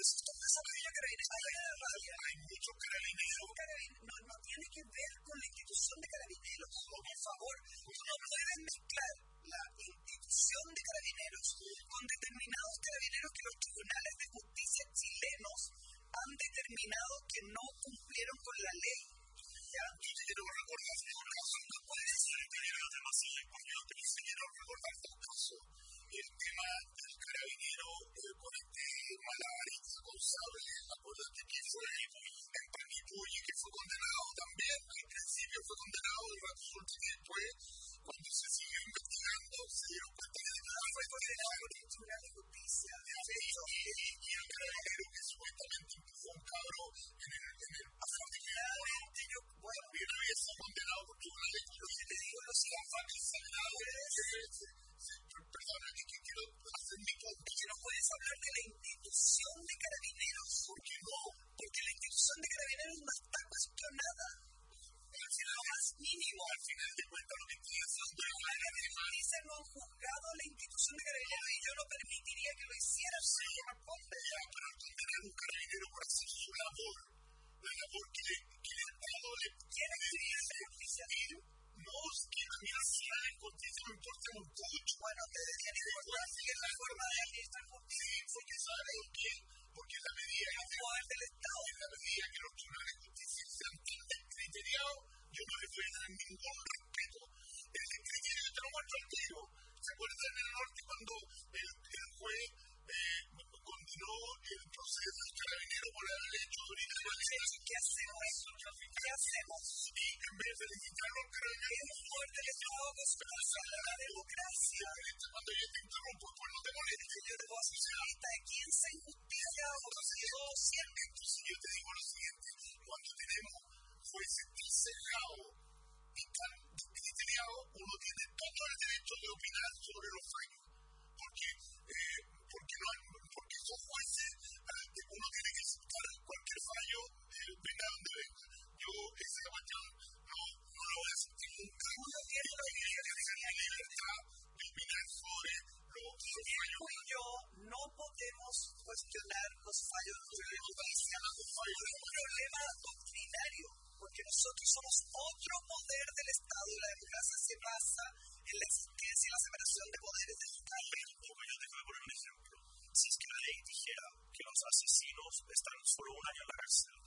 Hay muchos carabineros. No, no tiene que ver con la institución de carabineros. Por favor, no pueden mezclar la institución de carabineros con determinados carabineros que los tribunales de justicia chilenos han determinado que no cumplieron con la ley. ¿Ya? Yo quiero recordar un caso, no puede ser que los demás sí, porque yo quiero recordar un caso. El tema del carabinero eh, con este malabarista González, acuérdate que fue en Panguipulli, que fue condenado también, al principio fue condenado y resulta que después, cuando se siguió investigando, se dieron cuenta que no fue condenado por el Tribunal de Justicia. Y el carabinero que supuestamente empujó un cabro en el, en el afortunadamente yo, bueno, bien había sido condenado por Tribunal de Justicia. Te digo lo siguiente, perdona, que quiero hacer mi punto. Que no puedes hablar de la institución de carabineros. ¿Por qué no? Porque la institución de carabineros no está cuestionada. Es lo más mínimo. Al final de cuentas, lo que estoy haciendo es la Dicen no han juzgado la institución de carabineros y yo no permitiría que lo hicieran. Sí, responde ya, pero condenar a un carabinero por hacer su labor, la labor que le ha dado, le quiere escribir la justicia. No, es que la mía sí la justicia me importa un mucho. Bueno, ustedes tienen importancia que es la forma de administrar justicia. Porque sabe por qué, porque la medida es un poder del Estado. En la medida que los tribunales de justicia sean tan descriteriados, yo no les voy a dar ningún respeto. El descriterio yo te lo muestro al tiro. ¿Se acuerdan en el norte cuando el, el juez eh, condenó el proceso del carabinero por haber hecho ahorita? ¿Qué hacemos? ¿Qué hacemos? Y en vez de felicitarlo al carabinero, es un poder del Estado que está puede opinar sobre los fallos, porque, eh, porque, no, porque son jueces a los que uno tiene que aceptar cualquier fallo, eh, venga donde venga. Yo esa cuestión no, no la voy a aceptar nunca. Uno tiene la libertad de opinar sobre los, los fallos. Tú y yo no podemos cuestionar los fallos de la justicia por un problema doctrinario, porque nosotros somos otro poder del Estado y la democracia se basa en la existencia y la separación de poderes del Estado. Yo te voy a poner un ejemplo. Si es que la ley dijera que los asesinos están solo un año en la cárcel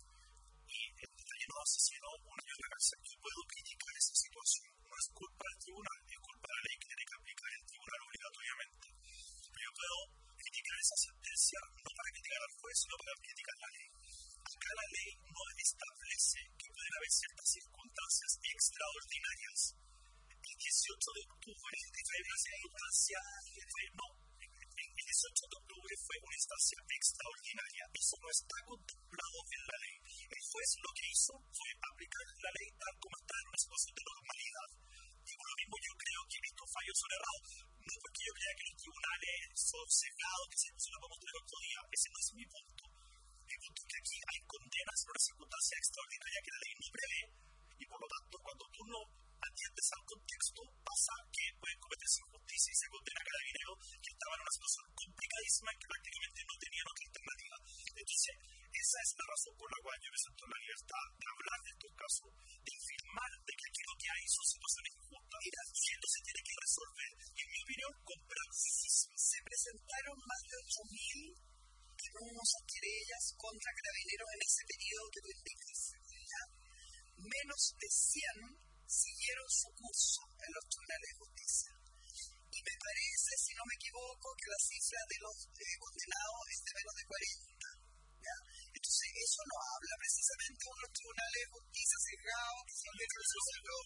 y el detallado asesino un año en la cárcel, yo puedo criticar esa situación. No es culpa del tribunal, es culpa de la ley que tiene que aplicar el tribunal obligatoriamente. Pero yo puedo criticar esa sentencia no para criticar al juez, sino para criticar la ley. Acá la ley no establece que pueden haber ciertas circunstancias extraordinarias. El dieciocho de octubre fue una circunstancia, no, el dieciocho de octubre fue una instancia extraordinaria. Eso no está contemplado en la ley. El juez lo que hizo fue aplicar la ley tal como está en una situación de normalidad. Y por lo mismo yo creo que estos fallos son errados. No porque yo crea que los tribunales son cerrados, que se lo vamos a tener otro día. Ese no es mi punto. Mi punto es que aquí hay condenas por una circunstancia extraordinaria que la ley no prevé. Y por lo tanto, cuando tú no atiendes al contexto, pasa que pueden cometerse injusticia y se condena a carabineros que estaban en una situación complicadísima y que prácticamente no tenían otra alternativa. Entonces, esa es la razón por la cual yo me siento en la libertad de hablar de estos casos, de afirmar de que aquí lo que hay son situaciones injustas y esto se tiene que resolver. Y en mi opinión, con praxis se presentaron más de ocho mil denuncias, querellas contra carabineros en ese periodo que tú indicas. ¿Ya? Menos de cien siguieron su curso en los tribunales de justicia. Y me parece, si no me equivoco, que la cifra de los eh, condenados es de menos de cuarenta. ¿Ya? Entonces, eso no habla precisamente de los tribunales de justicia cerrados, que son de los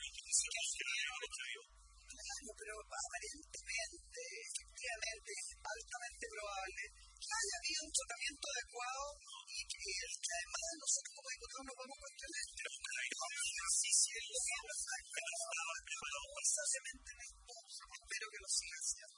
Claro, pero aparentemente, efectivamente, es altamente probable que haya habido un tratamiento adecuado y que, que además nosotros como diputados no podemos cuestionar. Pero sí, sí, es lo que estaba preparado forzosamente en esto. Espero que lo siga haciendo.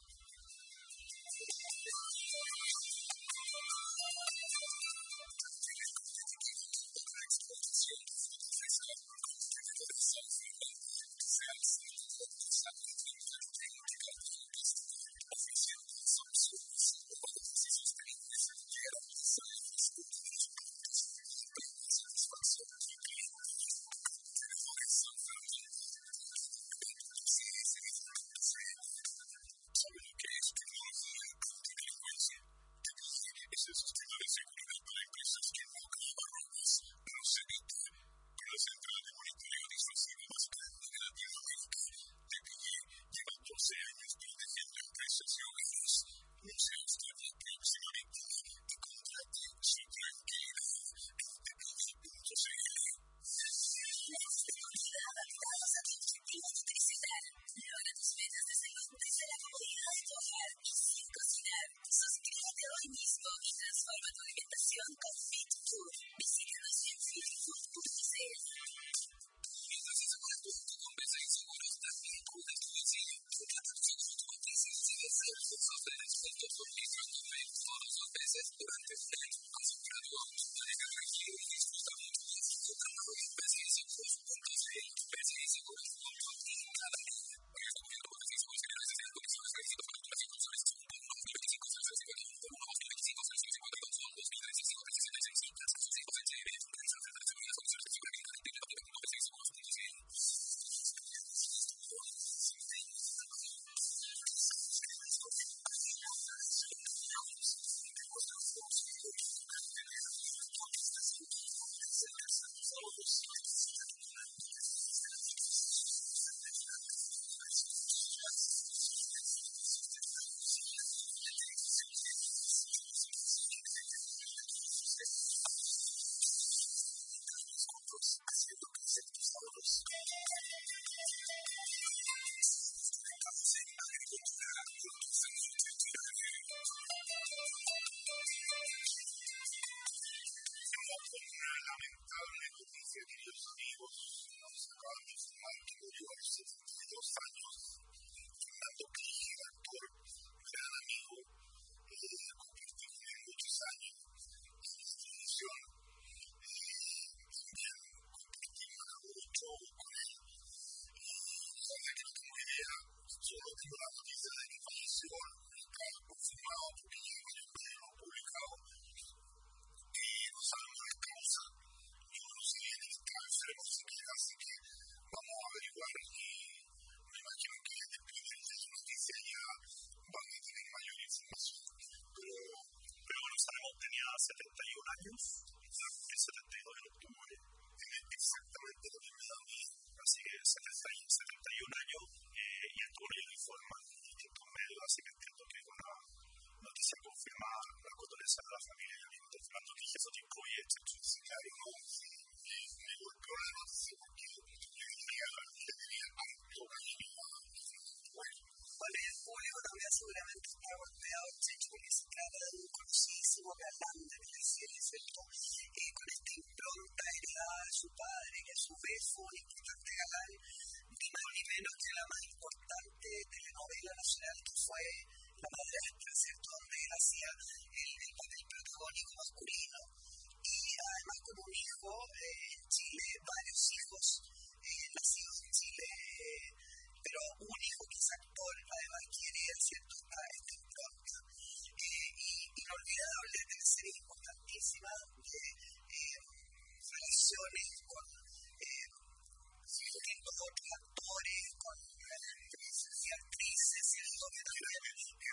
Landa en la serie, ¿cierto? Eh, con esta impronta heredada de su padre, que a su vez fue un importante galán, ni más ni menos que la más importante telenovela nacional, que fue La Madrastra, ¿cierto? Donde él hacía el, el papel protagónico masculino. Y además con un hijo eh, en Chile, varios hijos eh, nacidos en Chile, eh, pero un hijo que es actor, además quiere, ¿cierto?, esta, esta impronta. Eh, y inolvidable, debe ser importantísima, de eh, relaciones con eh, distintos otros actores, con actrices y actrices, ¿cierto? Que también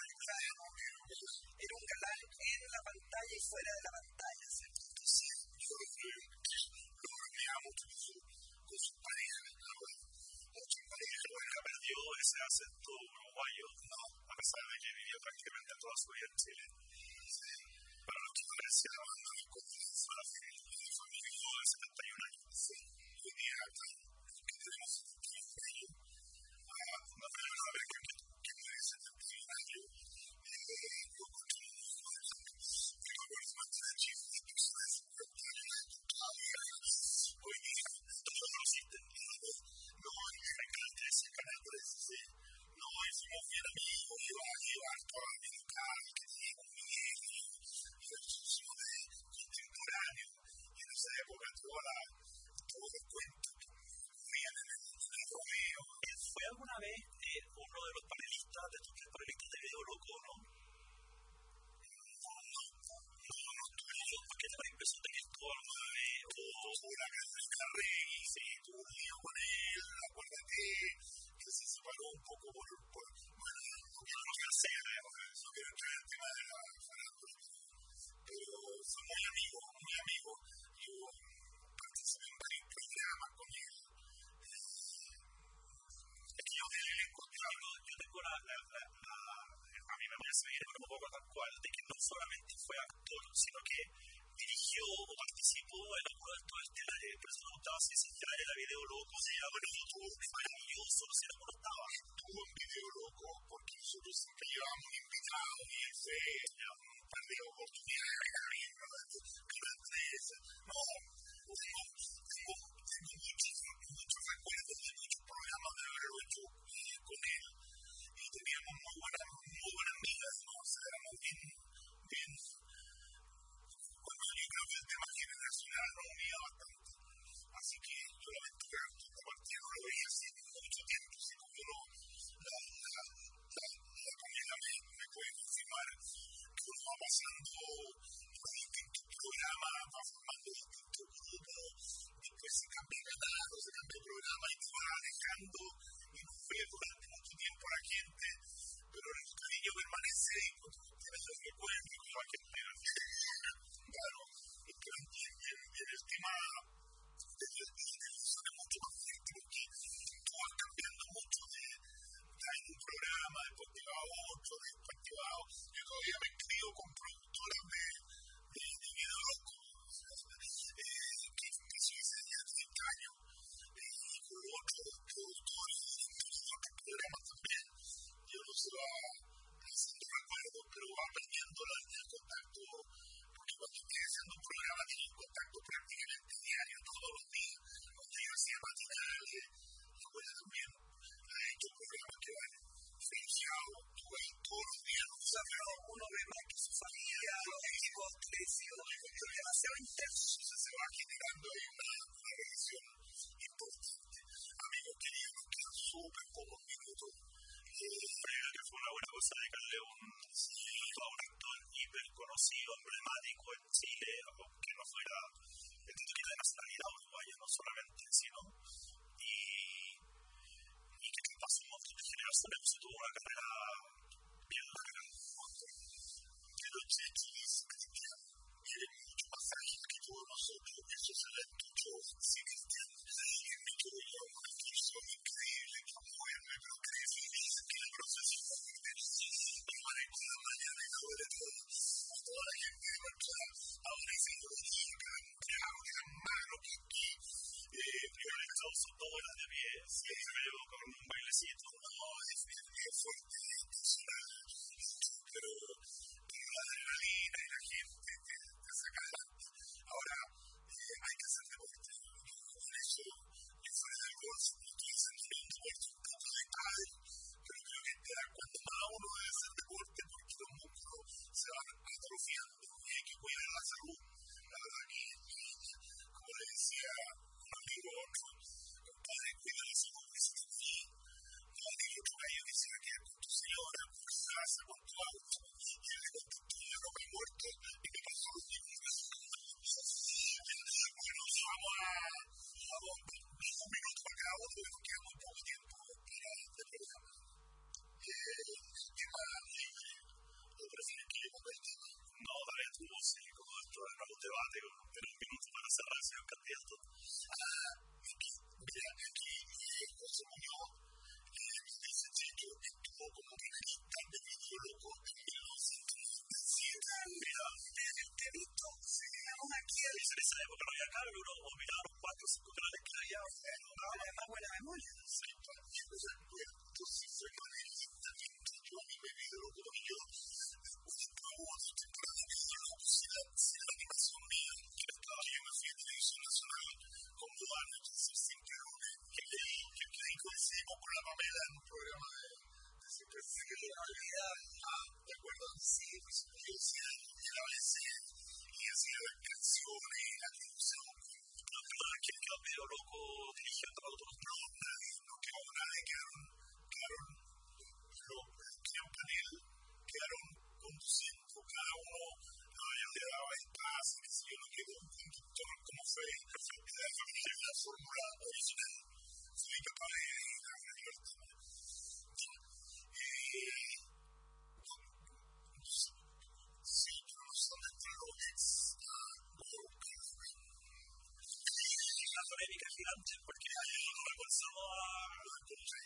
era un galán en la pantalla y fuera de la pantalla, ¿cierto? Entonces, yo creo que lo bromea mucho con su, con su pareja, ¿no? Muchas parejas. Nunca perdió ese acento uruguayo, ¿no? A pesar de que vivió prácticamente toda su vida en Chile. Sí. Para los que apreciaban la confianza de la familia de setenta y un años. Sí. Hoy día, que tenemos setenta y un años, una primera vez que, que muere setenta y un años, eh, yo encontré muy buenas. Tengo algunas manchas de chifre de personas brutales, todavía. Hoy día, todos lo existen. No, me encanta ese canal trece, sí. No, y fuimos bien amigos, iba a llevar toda mi local, que tenía con Miguel, y el socio de contemporáneo, y en esa época toda la, todos los cuentos que ocurrían en el, en el Romeo. ¿Fue alguna vez eh, uno de los panelistas, de estos tres panelistas de Video Loco, no? No, no, no, no estuve yo. Porque te da la impresión de que estuvo alguna vez, o... Tuve la Carregui, sí, tuve un lío con él, acuérdate que se separó un poco por, por bueno, no quiero no quiero hacer, no quiero entrar en el tema de la farándula, pero son muy amigos, muy amigos. Yo participé en varios programas con él. Es que yo he encontrado, yo tengo la, la, la, la, a mí me parece bien, pero un poco tal cual, de que no solamente fue actor, sino que dirigió o participó en alguno de estos estelares, por eso me gustaba si ese estelar era Video Loco, o sea, bueno, estuvo maravilloso, no sé cómo no estaba. Estuvo en Video Loco, porque nosotros siempre llevábamos invitados y él fue un par de oportunidades durante esa. No, tengo, tengo, tengo muchos, muchos recuerdos de muchos programas de haberlo hecho eh, con él. Y teníamos muy buenas, muy buenas amigas, ¿no? O sea, éramos bien, bien. Bueno, yo creo que el tema generacional nos unía bastante. Así que yo lamento que esta partida no lo veía hace mucho tiempo. Así como uno, la, la, la, la Pamela me, me puede confirmar que uno va pasando por distintos programas, va formando distintos grupos, después se cambia el canal o se cambia el programa y te va alejando y no ve durante mucho tiempo a la gente, pero el cariño permanece y cuando tienes el recuerdo con la gente, claro, es que bien, bien, bien el tema de la televisión es mucho más fuerte porque tú vas cambiando mucho de estar en un programa, después te va a otro, después te va a otro. Yo todavía me escribo con productoras de, de, de Video Loco, eh, que empezó hace ya treinta años, eh, y con otros productores de otros programas también. Y uno se va haciendo recuerdos, pero va perdiendo la línea de contacto, porque cuando estoy haciendo un programa tenía un contacto prácticamente diario, todos los días, cuando yo hacía matinales, y bueno, también ha hecho programas que van financiados, tú ves todos los días, o sea, pero uno ve más que su familia, los hijos, crecidos, es demasiado intenso, entonces se va generando ahí una, una relación importante. Amigos queridos, nos quedan súper pocos minutos. Creo que fue una buena cosa dedicarle un, a un actor hiper conocido, emblemático en Chile, que no fuera de de nacionalidad uruguaya, no solamente, sino y, y que pasó un montón de generaciones, se tuvo una carrera bien larga. Pero Chechi, Cristian, tiene mucho más ágil que todos nosotros, eso se le escuchó, sí, Cristian, me quedo yo una descripción increíble, que mueve, pero crece, que el proceso es muy intenso, y para ir con la mañana y sobre todo, a toda la gente de nuestra adolescencia, claro, que eran malos, que aquí, eh, Primero el show son dos horas de pie, sí, pero con un bailecito. No, es bien fuerte, intencional, pero, pero la adrenalina y la gente te, eso es que mí, no hay otro gallo que se va a quedar con tu señora, con tu casa, con tu auto, y él le contestó, yo no me he muerto, y me pasó lo mismo. Bueno, vamos a, vamos a un minuto para cada uno, porque nos queda muy poco tiempo para este programa. Eh, tema libre, ¿lo prefieres que yo ponga el tema? No, dale tú, sí, como esto es un debate, pero un minuto para cerrar, señor candidato. Ah, mira, aquí eh, José Muñoz eh, dice que estuvo como guionista de Video Loco en mil novecientos noventa y siete. Mira, te he visto, seguimos aquí. En esa época no había cable, uno o miraba los cuatro o cinco canales que había, pero no había más buena memoria. Sí, entonces, entonces soy guionista, yo a mí me Video Loco y yo hubo dos temporadas de Video Loco sin la, sin la animación mía, que estaba yo me fui a Televisión Nacional con Modano, entonces siempre lunes, que leí, que leí coincidimos con la Pamela en un programa de, de siempre se que le olvida, ah, ¿de acuerdo? Sí, pues yo decía, el A B C, y hacía las canciones, la difusión, no, perdón, ¿quién quedó Video Loco dirigiendo autos? no, nadie, no quedó nadie, quedaron, quedaron, los que un panel, quedaron conduciendo, cada uno le daba espacio, que si yo no quiero un conductor como fue en la fórmula original, soy capaz de arreglar el tema. Sí, pero no son entre los ex, voy a buscarlo. La polémica es gigante, porque no alcanzamos a lo encontré.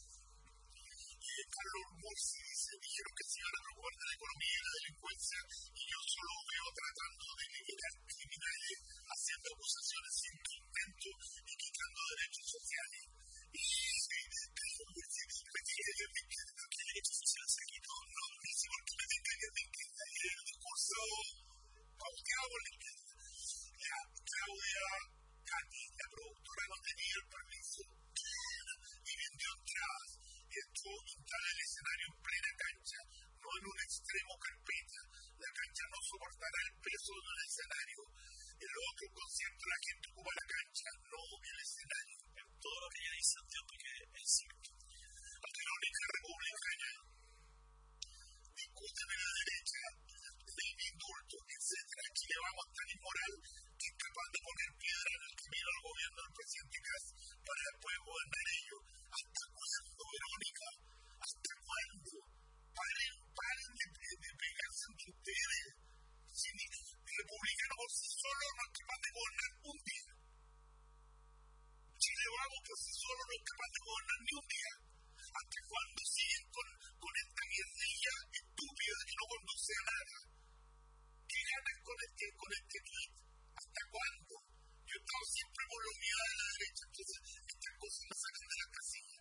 Carlos Morsi dice, dijeron que se iban a preocupar de la economía y la delincuencia, y yo solo veo tratando de liberar criminales, haciendo acusaciones sin sustento y quitando derechos sociales. Y Carlos Morsi dice que los derechos sociales aquí no, no, no sé por qué me tenga que decir el discurso pauteado por la izquierda. La Claudia Cati, la productora, no tenía el permiso y vendió entradas. Esto instala el escenario en plena cancha, no en un extremo carpeta. La cancha no soportará el peso del escenario. En los otros conciertos la gente ocupa la cancha, no el escenario. Todo lo que ella dice entiendo que es cierto. Aunque la única republicana discuten en la derecha ley de indulto, etcétera. Aquí le vamos tan inmoral que es capaz de poner piedra en el camino al gobierno del presidente Kass para después gobernar ellos. ¿Hasta cuándo, Verónica? ¿Hasta cuándo? Paren, paren de, de, de pegarse entre ustedes. Si ni republicano por sí solo no es capaz de gobernar un día. Chile Vamos por sí solo no es capaz de gobernar ni un día. ¿Hasta cuándo siguen con, con esta mierdilla estúpida que no conduce a nada? ¿Qué ganan con este, con este tweet? ¿Hasta cuándo? Yo he estado siempre por la unidad de la derecha, entonces estas cosas me sacan de la casilla.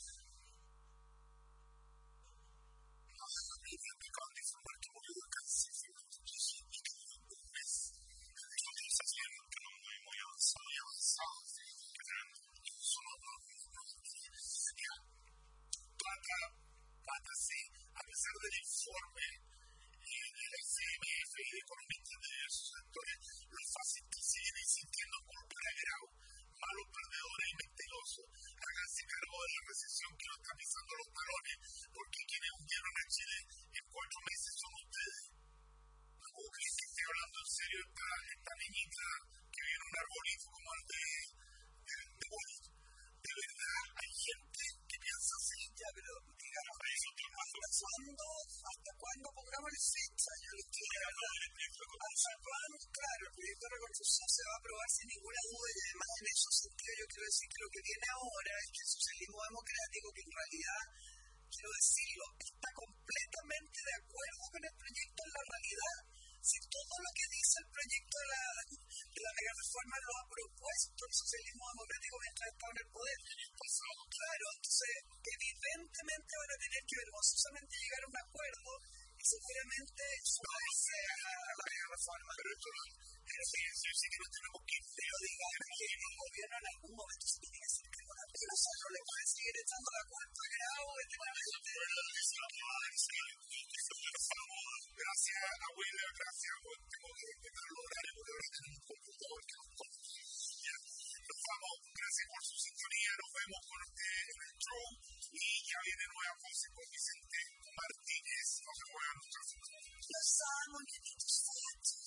No, no, me acaban de informar que murió de cáncer, y que un mes. Entonces, así es un tema muy, muy avanzado y avanzado, ¿sí? Que solo no, no, mira, Pata, Pata, sí, a pesar del informe de la C M F y de economistas de diversos sectores, los fascistas siguen insistiendo en culpar a Grau, malos perdedores y mentirosos. Háganse cargo de la recesión que nos está pisando los talones, porque quienes hundieron a Chile en cuatro meses son ustedes. ¿O creen que estoy hablando en serio esta, esta niñita que viene un arbolito como el de, de, de Boris? De verdad, hay gente que piensa así. Ya, pero digamos, ¿hasta cuándo, hasta cuándo pongamos el fecha? Yo lo que hasta cuándo, claro, el proyecto de reconstrucción se va a aprobar sin ninguna duda y además en ese sentido yo quiero decir que lo que viene ahora es que el socialismo democrático, que en realidad, quiero decirlo, está completamente de acuerdo con el proyecto en la realidad. Si todo lo que dice el proyecto de la, de la mega reforma lo ha propuesto el socialismo democrático mientras está en el poder, pues claro, entonces evidentemente van a tener que vergonzosamente llegar a un acuerdo y seguramente sumarse a la mega reforma. Pero esto no es sí que no tenemos que ir, pero digamos que el gobierno en algún momento se tiene que decir que con la pelusa no le pueden seguir echando la culpa a Grau de tener gracias a Willer, gracias, tengo que respetar los horarios porque ahora tenemos un computador que nos pone. Ya, nos vamos, gracias. Gracias por su sintonía. Nos vemos con usted en el show. Y ya viene nueva voz con Vicente Martínez. No se juegan nuestras fotos. Los amo, nietitos fachos.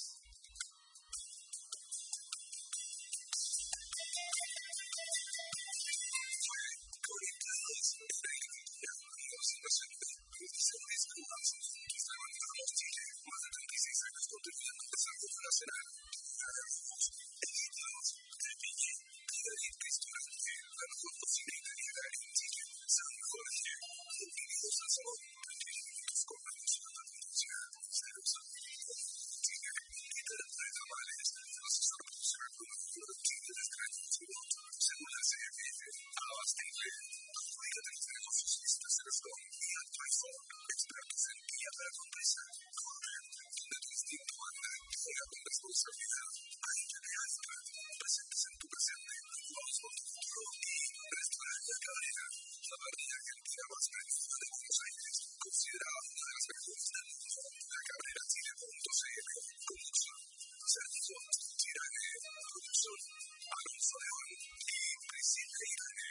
Conectados en la amigos inocentes, dieciséis cubanos, que estaban en Chile, más de treinta y seis años contribuyendo al desarrollo nacional. Editados, el Piñe, David Restaurante, la mejor cocina italiana en Chile, San Jorge, bienvenidos al salón, bienvenidos con la música de audiencia, ceros amigos, Chile, literatura de tamales, los desarrollos de la cultura de Chile de extraños, según la C F F, Abastible, Fíjate los negocios listos de Restón y Alto iPhone, expertos en guía para la empresa, Corner, donde tu instinto anda, juega con responsabilidad, ahí te dejas presentes en tu presente, vamos por tu futuro y Restaurante La Cabrera, la parrilla argentina más grande de Buenos Aires, considerada una de las mejores del mundo, la cabrera chile punto c l, conducción, Sergio Tirane, producción, Alonso León y Priscila Irane.